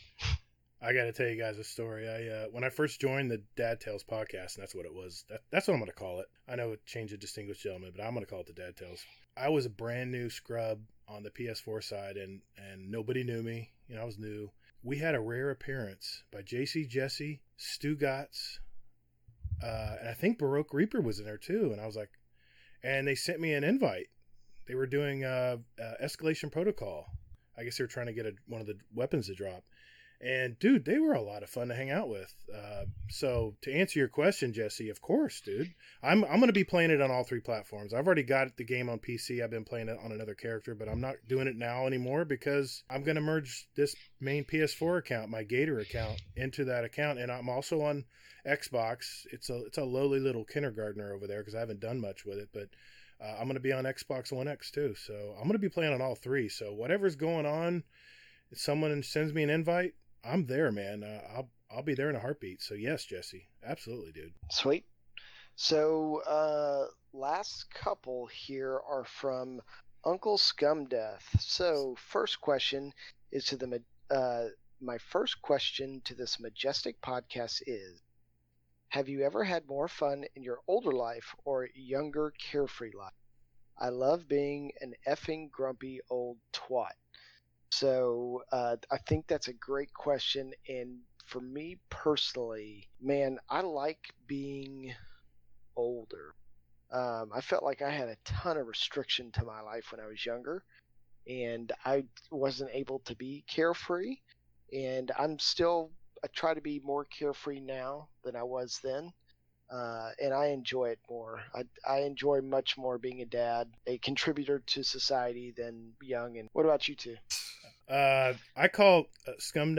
I got to tell you guys a story. I uh, when I first joined the Dad Tales podcast, and that's what it was. That, that's what I'm going to call it. I know it changed to Distinguished Gentleman, but I'm going to call it the Dad Tales. I was a brand new scrub on the P S four side, and and nobody knew me. You know, I was new. We had a rare appearance by J C Jesse, Stu Gotts, uh, and I think Baroque Reaper was in there too. And I was like, and they sent me an invite. They were doing uh, uh, Escalation Protocol. I guess they were trying to get a, one of the weapons to drop. And dude, they were a lot of fun to hang out with. Uh, so to answer your question, Jesse, of course, dude, I'm I'm going to be playing it on all three platforms. I've already got the game on P C. I've been playing it on another character, but I'm not doing it now anymore because I'm going to merge this main P S four account, my Gator account, into that account, and I'm also on Xbox. It's a it's a lowly little kindergartner over there because I haven't done much with it, but uh, I'm going to be on Xbox One X too. So I'm going to be playing on all three. So whatever's going on, if someone sends me an invite, I'm there, man. Uh, I'll I'll be there in a heartbeat. So yes, Jesse, absolutely, dude. Sweet. So uh, last couple here are from Uncle Scumdeath. So first question is to the uh, my first question to this majestic podcast is: have you ever had more fun in your older life or younger carefree life? I love being an effing grumpy old twat. So uh, I think that's a great question. And for me personally, man, I like being older. Um, I felt like I had a ton of restriction to my life when I was younger, and I wasn't able to be carefree. And I'm still, I try to be more carefree now than I was then. Uh, and I enjoy it more. I, I enjoy much more being a dad, a contributor to society than young. And what about you two? Uh, I call uh, Scumdeath.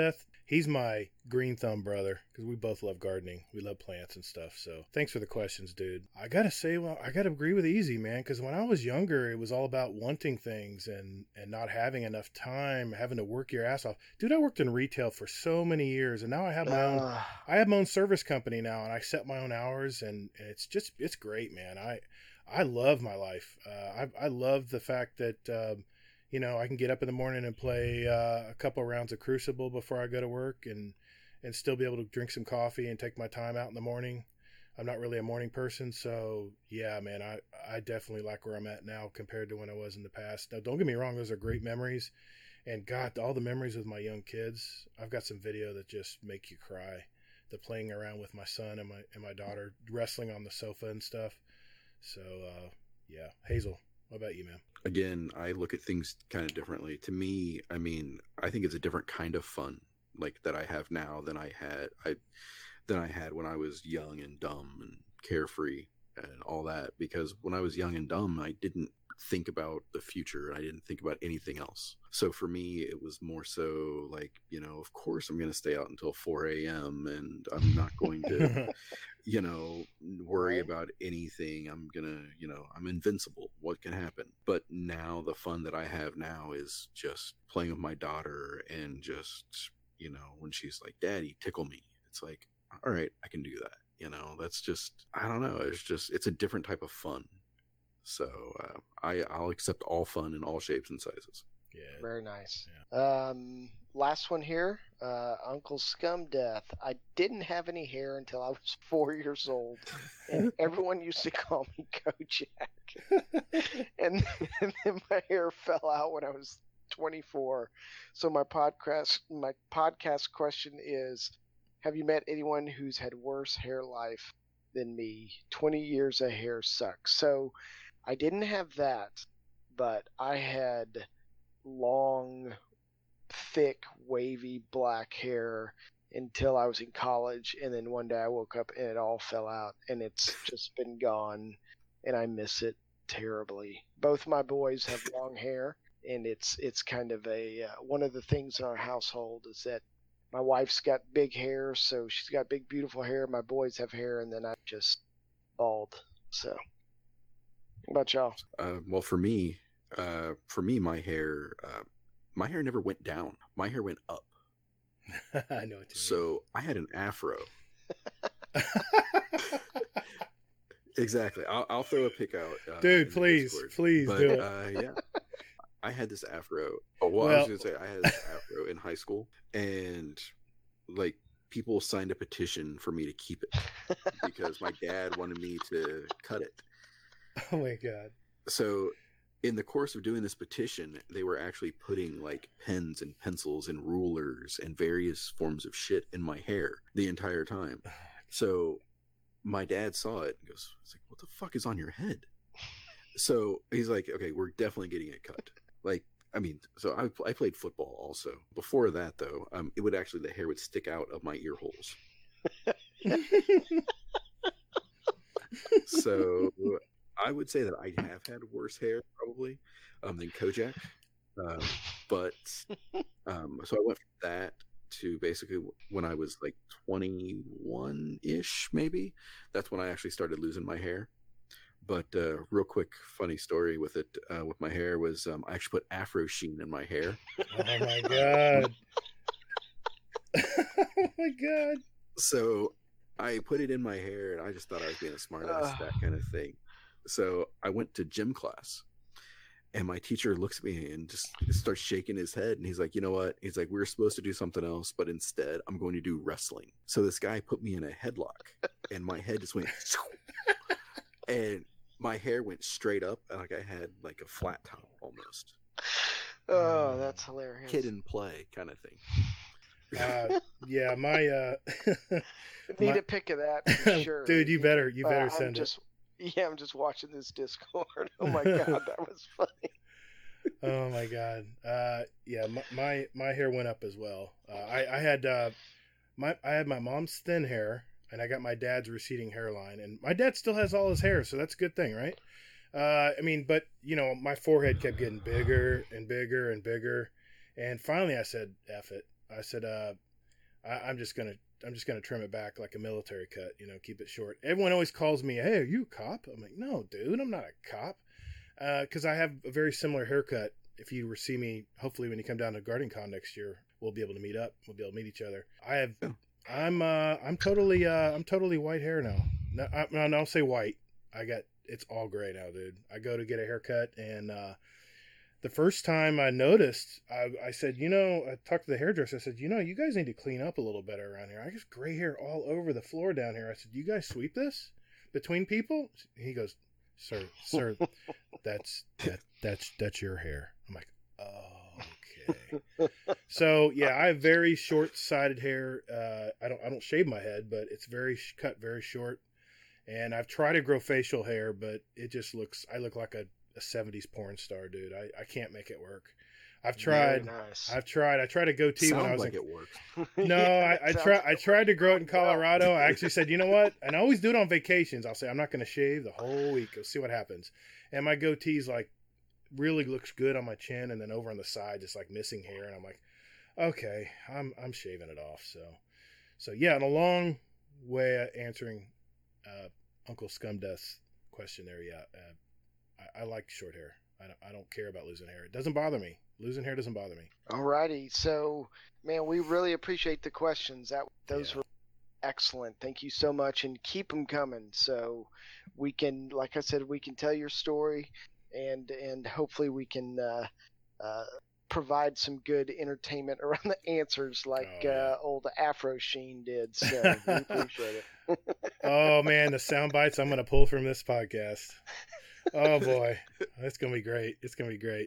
he's my green thumb brother because we both love gardening. We love plants and stuff. So thanks for the questions, dude. I got to say, well, I got to agree with Easy, man, because when I was younger, it was all about wanting things and, and not having enough time, having to work your ass off. Dude, I worked in retail for so many years, and now I have my uh, own I have my own service company now, and I set my own hours, and, and it's just, it's great, man. I I love my life. Uh, I, I love the fact that, um, you know, I can get up in the morning and play uh, a couple rounds of Crucible before I go to work and, and still be able to drink some coffee and take my time out in the morning. I'm not really a morning person. So, yeah, man, I, I definitely like where I'm at now compared to when I was in the past. Now, don't get me wrong. Those are great memories. And, God, all the memories with my young kids, I've got some video that just make you cry. The playing around with my son and my and my daughter, wrestling on the sofa and stuff. So, uh, yeah. Hazel, what about you, man? Again, I look at things kind of differently. To me, I mean, I think it's a different kind of fun, like that I have now than I had I than I had when I was young and dumb and carefree and all that. Because when I was young and dumb, I didn't think about the future and I didn't think about anything else. So for me, it was more so like, you know, of course I'm going to stay out until four a.m. and I'm not going to, you know, worry about anything. I'm going to, you know, I'm invincible. What can happen? But now the fun that I have now is just playing with my daughter and just, you know, when she's like, Daddy, tickle me. It's like, all right, I can do that. You know, that's just, I don't know. It's just, it's a different type of fun. So uh, I, I'll accept all fun in all shapes and sizes. Yeah. Very nice. Yeah. Um, last one here, uh, Uncle Scum Death. I didn't have any hair until I was four years old, and everyone used to call me Kojak. and, and then my hair fell out when I was twenty-four. So my podcast, my podcast question is: have you met anyone who's had worse hair life than me? twenty years of hair sucks. So I didn't have that, but I had long, thick, wavy black hair until I was in college, and then one day I woke up and it all fell out, and it's just been gone, and I miss it terribly. Both my boys have long hair, and it's it's kind of a uh, one of the things in our household is that my wife's got big hair, so she's got big, beautiful hair. My boys have hair, and then I'm just bald. So, what about y'all? Uh, well, for me, uh, for me, my hair, uh, my hair never went down. My hair went up. I know what you so mean. I had an afro. Exactly. I'll, I'll throw a pic out, uh, dude. Please, please but, do it. Uh, yeah. I had this afro. Oh, well, well, I was going to say I had this afro in high school, and like people signed a petition for me to keep it because my dad wanted me to cut it. Oh my God. So in the course of doing this petition, they were actually putting like pens and pencils and rulers and various forms of shit in my hair the entire time. So my dad saw it and goes, "It's like, what the fuck is on your head?" So he's like, "Okay, we're definitely getting it cut." Like, I mean, so I, I played football also. Before that, though, um, it would actually, the hair would stick out of my ear holes. So I would say that I have had worse hair probably um, than Kojak. Um, but um, so I went from that to basically when I was like twenty-one-ish, maybe. That's when I actually started losing my hair. But uh, real quick, funny story with it, uh, with my hair was um, I actually put Afro Sheen in my hair. Oh my God. Oh my God. So I put it in my hair and I just thought I was being a smart ass, that kind of thing. So I went to gym class and my teacher looks at me and just starts shaking his head. And he's like, you know what? He's like, we were supposed to do something else, but instead I'm going to do wrestling. So this guy put me in a headlock and my head just went, and my hair went straight up, and like I had like a flat top almost. Oh, that's hilarious. Kid in play kind of thing. Uh, yeah, my uh, need my, a pic of that for sure, dude. You better, you better uh, send I'm just, it. Yeah, I'm just watching this Discord. Oh my God, that was funny. Oh my God. Uh, yeah, my, my my hair went up as well. Uh, I I had uh, my I had my mom's thin hair. And I got my dad's receding hairline. And my dad still has all his hair, so that's a good thing, right? Uh, I mean, but, you know, my forehead kept getting bigger and bigger and bigger. And finally I said, F it. I said, uh, I, I'm just gonna I'm just gonna trim it back like a military cut, you know, keep it short. Everyone always calls me, "Hey, are you a cop?" I'm like, "No, dude, I'm not a cop," because uh, I have a very similar haircut. If you see me, hopefully when you come down to GuardianCon next year, we'll be able to meet up. We'll be able to meet each other. I have, Yeah. I'm uh, I'm totally uh, I'm totally white hair now. No, I, no, I'll say white. I got it's all gray now, dude. I go to get a haircut and. Uh, The first time I noticed, I, I said, you know, I talked to the hairdresser. I said, you know, you guys need to clean up a little better around here. I got gray hair all over the floor down here. I said, you guys sweep this between people? He goes, sir, sir, that's that that's that's your hair. I'm like, oh, okay. So yeah, I have very short-sided hair. Uh, I don't I don't shave my head, but it's very cut very short. And I've tried to grow facial hair, but it just looks. I look like a a seventies porn star, dude. I, I can't make it work. I've tried. Very nice. I've tried. I tried a goatee Sounds when I was like in, it works. No, Yeah, I, I sounds tried. like I tried to grow it in Colorado. I actually said, you know what? And I always do it on vacations. I'll say I'm not going to shave the whole week. We'll see what happens. And my goatee's like really looks good on my chin, and then over on the side, just like missing hair. And I'm like, okay, I'm I'm shaving it off. So, so yeah, in a long way of answering uh, Uncle Scumdeath's question there. Yeah, uh, I, I like short hair. I don't, I don't care about losing hair. It doesn't bother me. Losing hair doesn't bother me. Alrighty, so man, we really appreciate the questions. That those Yeah. were excellent. Thank you so much, and keep them coming. So we can, like I said, we can tell your story, and and hopefully we can uh, uh, provide some good entertainment around the answers, like Oh, yeah. uh, old Afro Sheen did. So we appreciate it. Oh man, the sound bites I'm going to pull from this podcast. Oh boy, that's going to be great. It's going to be great.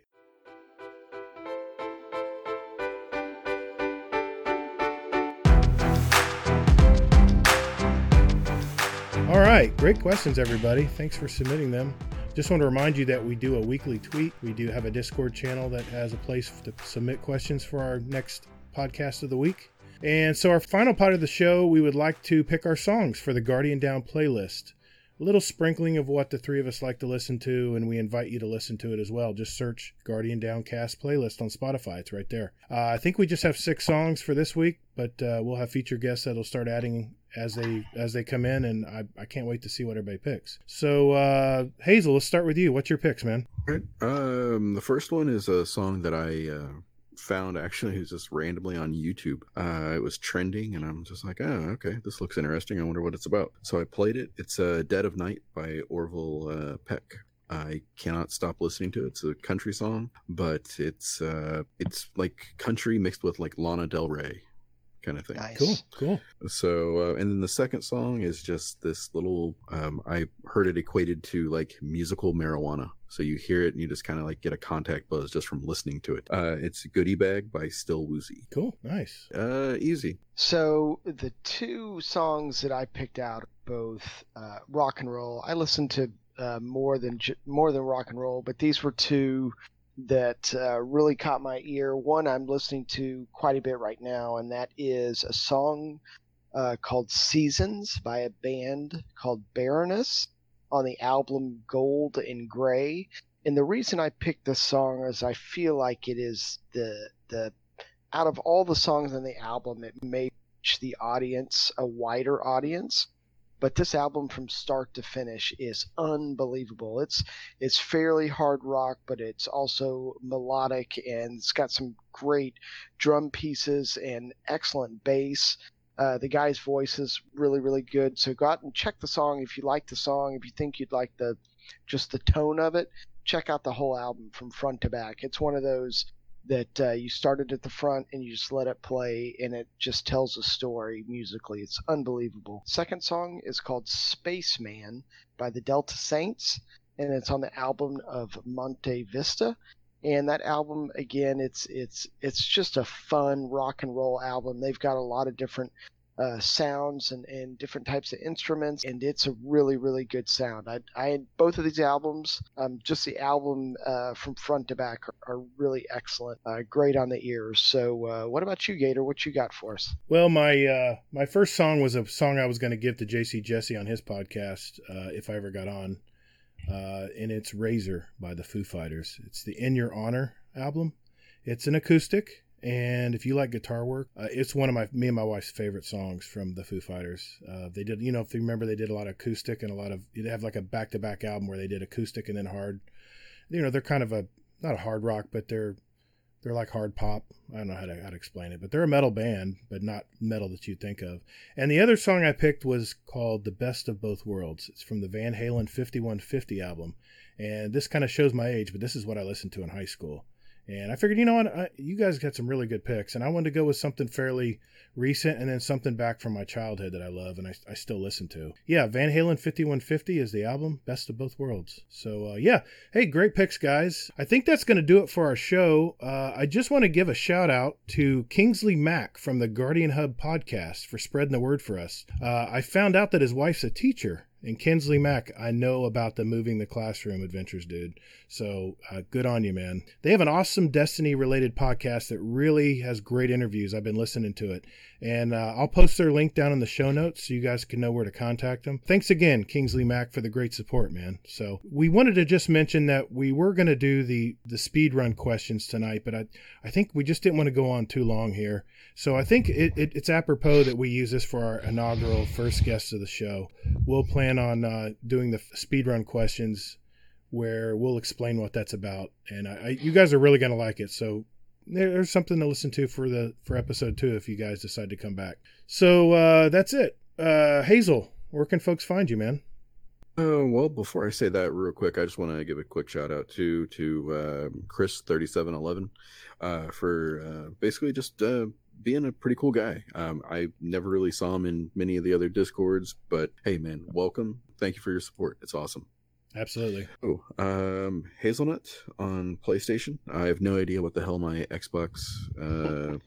All right, great questions, everybody. Thanks for submitting them. Just want to remind you that we do a weekly tweet. We do have a Discord channel that has a place to submit questions for our next podcast of the week. And so our final part of the show, we would like to pick our songs for the Guardian Down playlist. A little sprinkling of what the three of us like to listen to, and we invite you to listen to it as well. Just search Guardian Downcast playlist on Spotify. It's right there. Uh, I think we just have six songs for this week, but uh, we'll have featured guests that'll start adding as they as they come in, and I, I can't wait to see what everybody picks. So, uh, Hazel, let's start with you. What's your picks, man? All right. Um, the first one is a song that I uh, found actually was just randomly on YouTube. Uh, it was trending, and I'm just like, oh, okay, this looks interesting. I wonder what it's about. So I played it. It's uh, Dead of Night by Orville uh, Peck. I cannot stop listening to it. It's a country song, but it's uh, it's like country mixed with like Lana Del Rey kind of thing. Nice. Cool, cool. So, uh, and then the second song is just this little, um, I heard it equated to like musical marijuana. So you hear it and you just kind of like get a contact buzz just from listening to it. Uh, it's Goodie Bag by Still Woozy. Cool, nice. Uh, easy. So the two songs that I picked out are both uh, rock and roll. I listened to uh, more than ju- more than rock and roll, but these were two that uh, really caught my ear. One I'm listening to quite a bit right now, and that is a song uh, called Seasons by a band called Baroness on the album Gold and Gray. And the reason I picked this song is I feel like it is the the out of all the songs on the album, it may reach the audience, a wider audience. But this album from start to finish is unbelievable. It's it's fairly hard rock, but it's also melodic, and it's got some great drum pieces and excellent bass. Uh, the guy's voice is really, really good. So go out and check the song if you like the song. If you think you'd like the just the tone of it, check out the whole album from front to back. It's one of those that uh, you started at the front and you just let it play, and it just tells a story musically. It's unbelievable. Second song is called Spaceman by the Delta Saints, and it's on the album of Monte Vista. And that album, again, it's it's it's just a fun rock and roll album. They've got a lot of different uh, sounds and, and different types of instruments, and it's a really, really good sound. I, I had both of these albums, um, just the album uh, from front to back are, are really excellent, uh, great on the ears. So uh, what about you, Gator? What you got for us? Well, my uh, my first song was a song I was going to give to J C Jesse on his podcast uh, if I ever got on, uh, and it's Razor by the Foo Fighters. It's the In Your Honor album. It's an acoustic, And if you like guitar work, uh, it's one of my me and my wife's favorite songs from the Foo Fighters. Uh, they did, you know, if you remember, they did a lot of acoustic and a lot of, they have like a back-to-back album where they did acoustic and then hard. You know, they're kind of a, not a hard rock, but they're they're like hard pop. I don't know how to how to explain it, but they're a metal band, but not metal that you'd think of. And the other song I picked was called "The Best of Both Worlds." It's from the Van Halen fifty-one fifty album, and this kind of shows my age, but this is what I listened to in high school. And I figured, you know what, I, you guys got some really good picks, and I wanted to go with something fairly recent and then something back from my childhood that I love and I, I still listen to. Yeah, Van Halen fifty-one fifty is the album, Best of Both Worlds. So, uh, yeah. Hey, great picks, guys. I think that's going to do it for our show. Uh, I just want to give a shout out to Kingsley Mack from the Guardian Hub podcast for spreading the word for us. Uh, I found out that his wife's a teacher. And Kingsley Mack, I know about the Moving the Classroom adventures, dude. So uh, good on you, man. They have an awesome Destiny-related podcast that really has great interviews. I've been listening to it. And uh, I'll post their link down in the show notes so you guys can know where to contact them. Thanks again, Kingsley Mack, for the great support, man. So we wanted to just mention that we were going to do the, the speed run questions tonight, but I, I think we just didn't want to go on too long here. So I think it, it, it's apropos that we use this for our inaugural first guest of the show. We'll plan on uh, doing the speedrun questions where we'll explain what that's about. And I, I, you guys are really going to like it. So there, there's something to listen to for the for episode two if you guys decide to come back. So uh, that's it. Uh, Hazel, where can folks find you, man? Uh, well, before I say that real quick, I just want to give a quick shout out to, to uh, Chris thirty-seven eleven uh, for uh, basically just uh, being a pretty cool guy. Um, I never really saw him in many of the other Discords, but hey, man, welcome. Thank you for your support. It's awesome. Absolutely. Oh, um, Hazelnut on PlayStation. I have no idea what the hell my Xbox uh,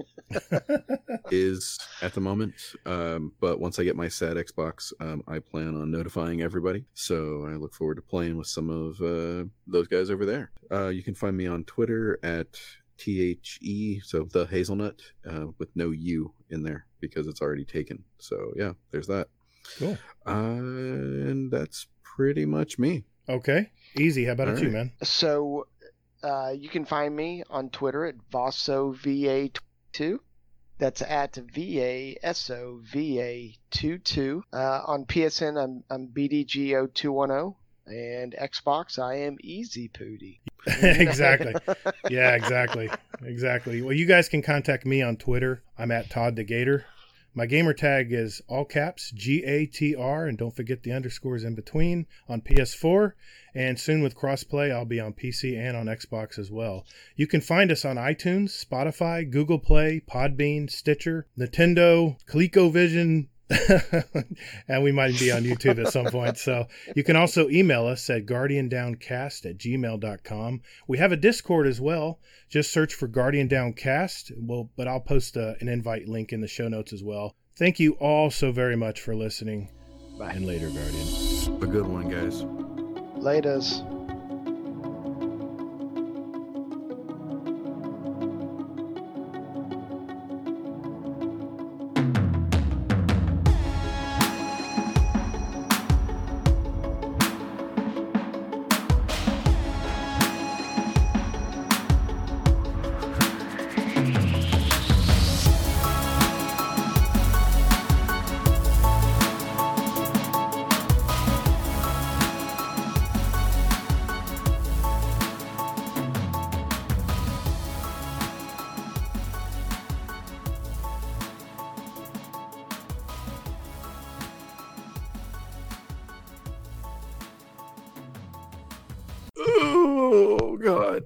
is at the moment. Um, but once I get my sad Xbox, um, I plan on notifying everybody. So I look forward to playing with some of uh, those guys over there. Uh, you can find me on Twitter at T H E, so the Hazelnut, uh, with no U in there because it's already taken. So yeah, there's that. Cool. Uh, and that's pretty much me. Okay. Easy. How about All it, right. you, man? So uh, you can find me on Twitter at Vaso V A twenty-two. That's at V A S O V A twenty-two. Uh, on P S N, I'm, I'm B D G zero two one zero. And Xbox, I am Easy Pooty. Exactly. Yeah, exactly. Exactly. Well, you guys can contact me on Twitter. I'm at Todd the Gator. My gamer tag is all caps G A T R, and don't forget the underscores in between on P S four. And soon with crossplay, I'll be on P C and on Xbox as well. You can find us on iTunes, Spotify, Google Play, Podbean, Stitcher, Nintendo, ColecoVision, and we might be on YouTube at some point. So you can also email us at guardian downcast at gmail dot com. We have a Discord as well. Just search for Guardian Downcast. Well, but I'll post a, an invite link in the show notes as well. Thank you all so very much for listening. Bye. And later, Guardians. A good one, guys. Laters. Oh, God.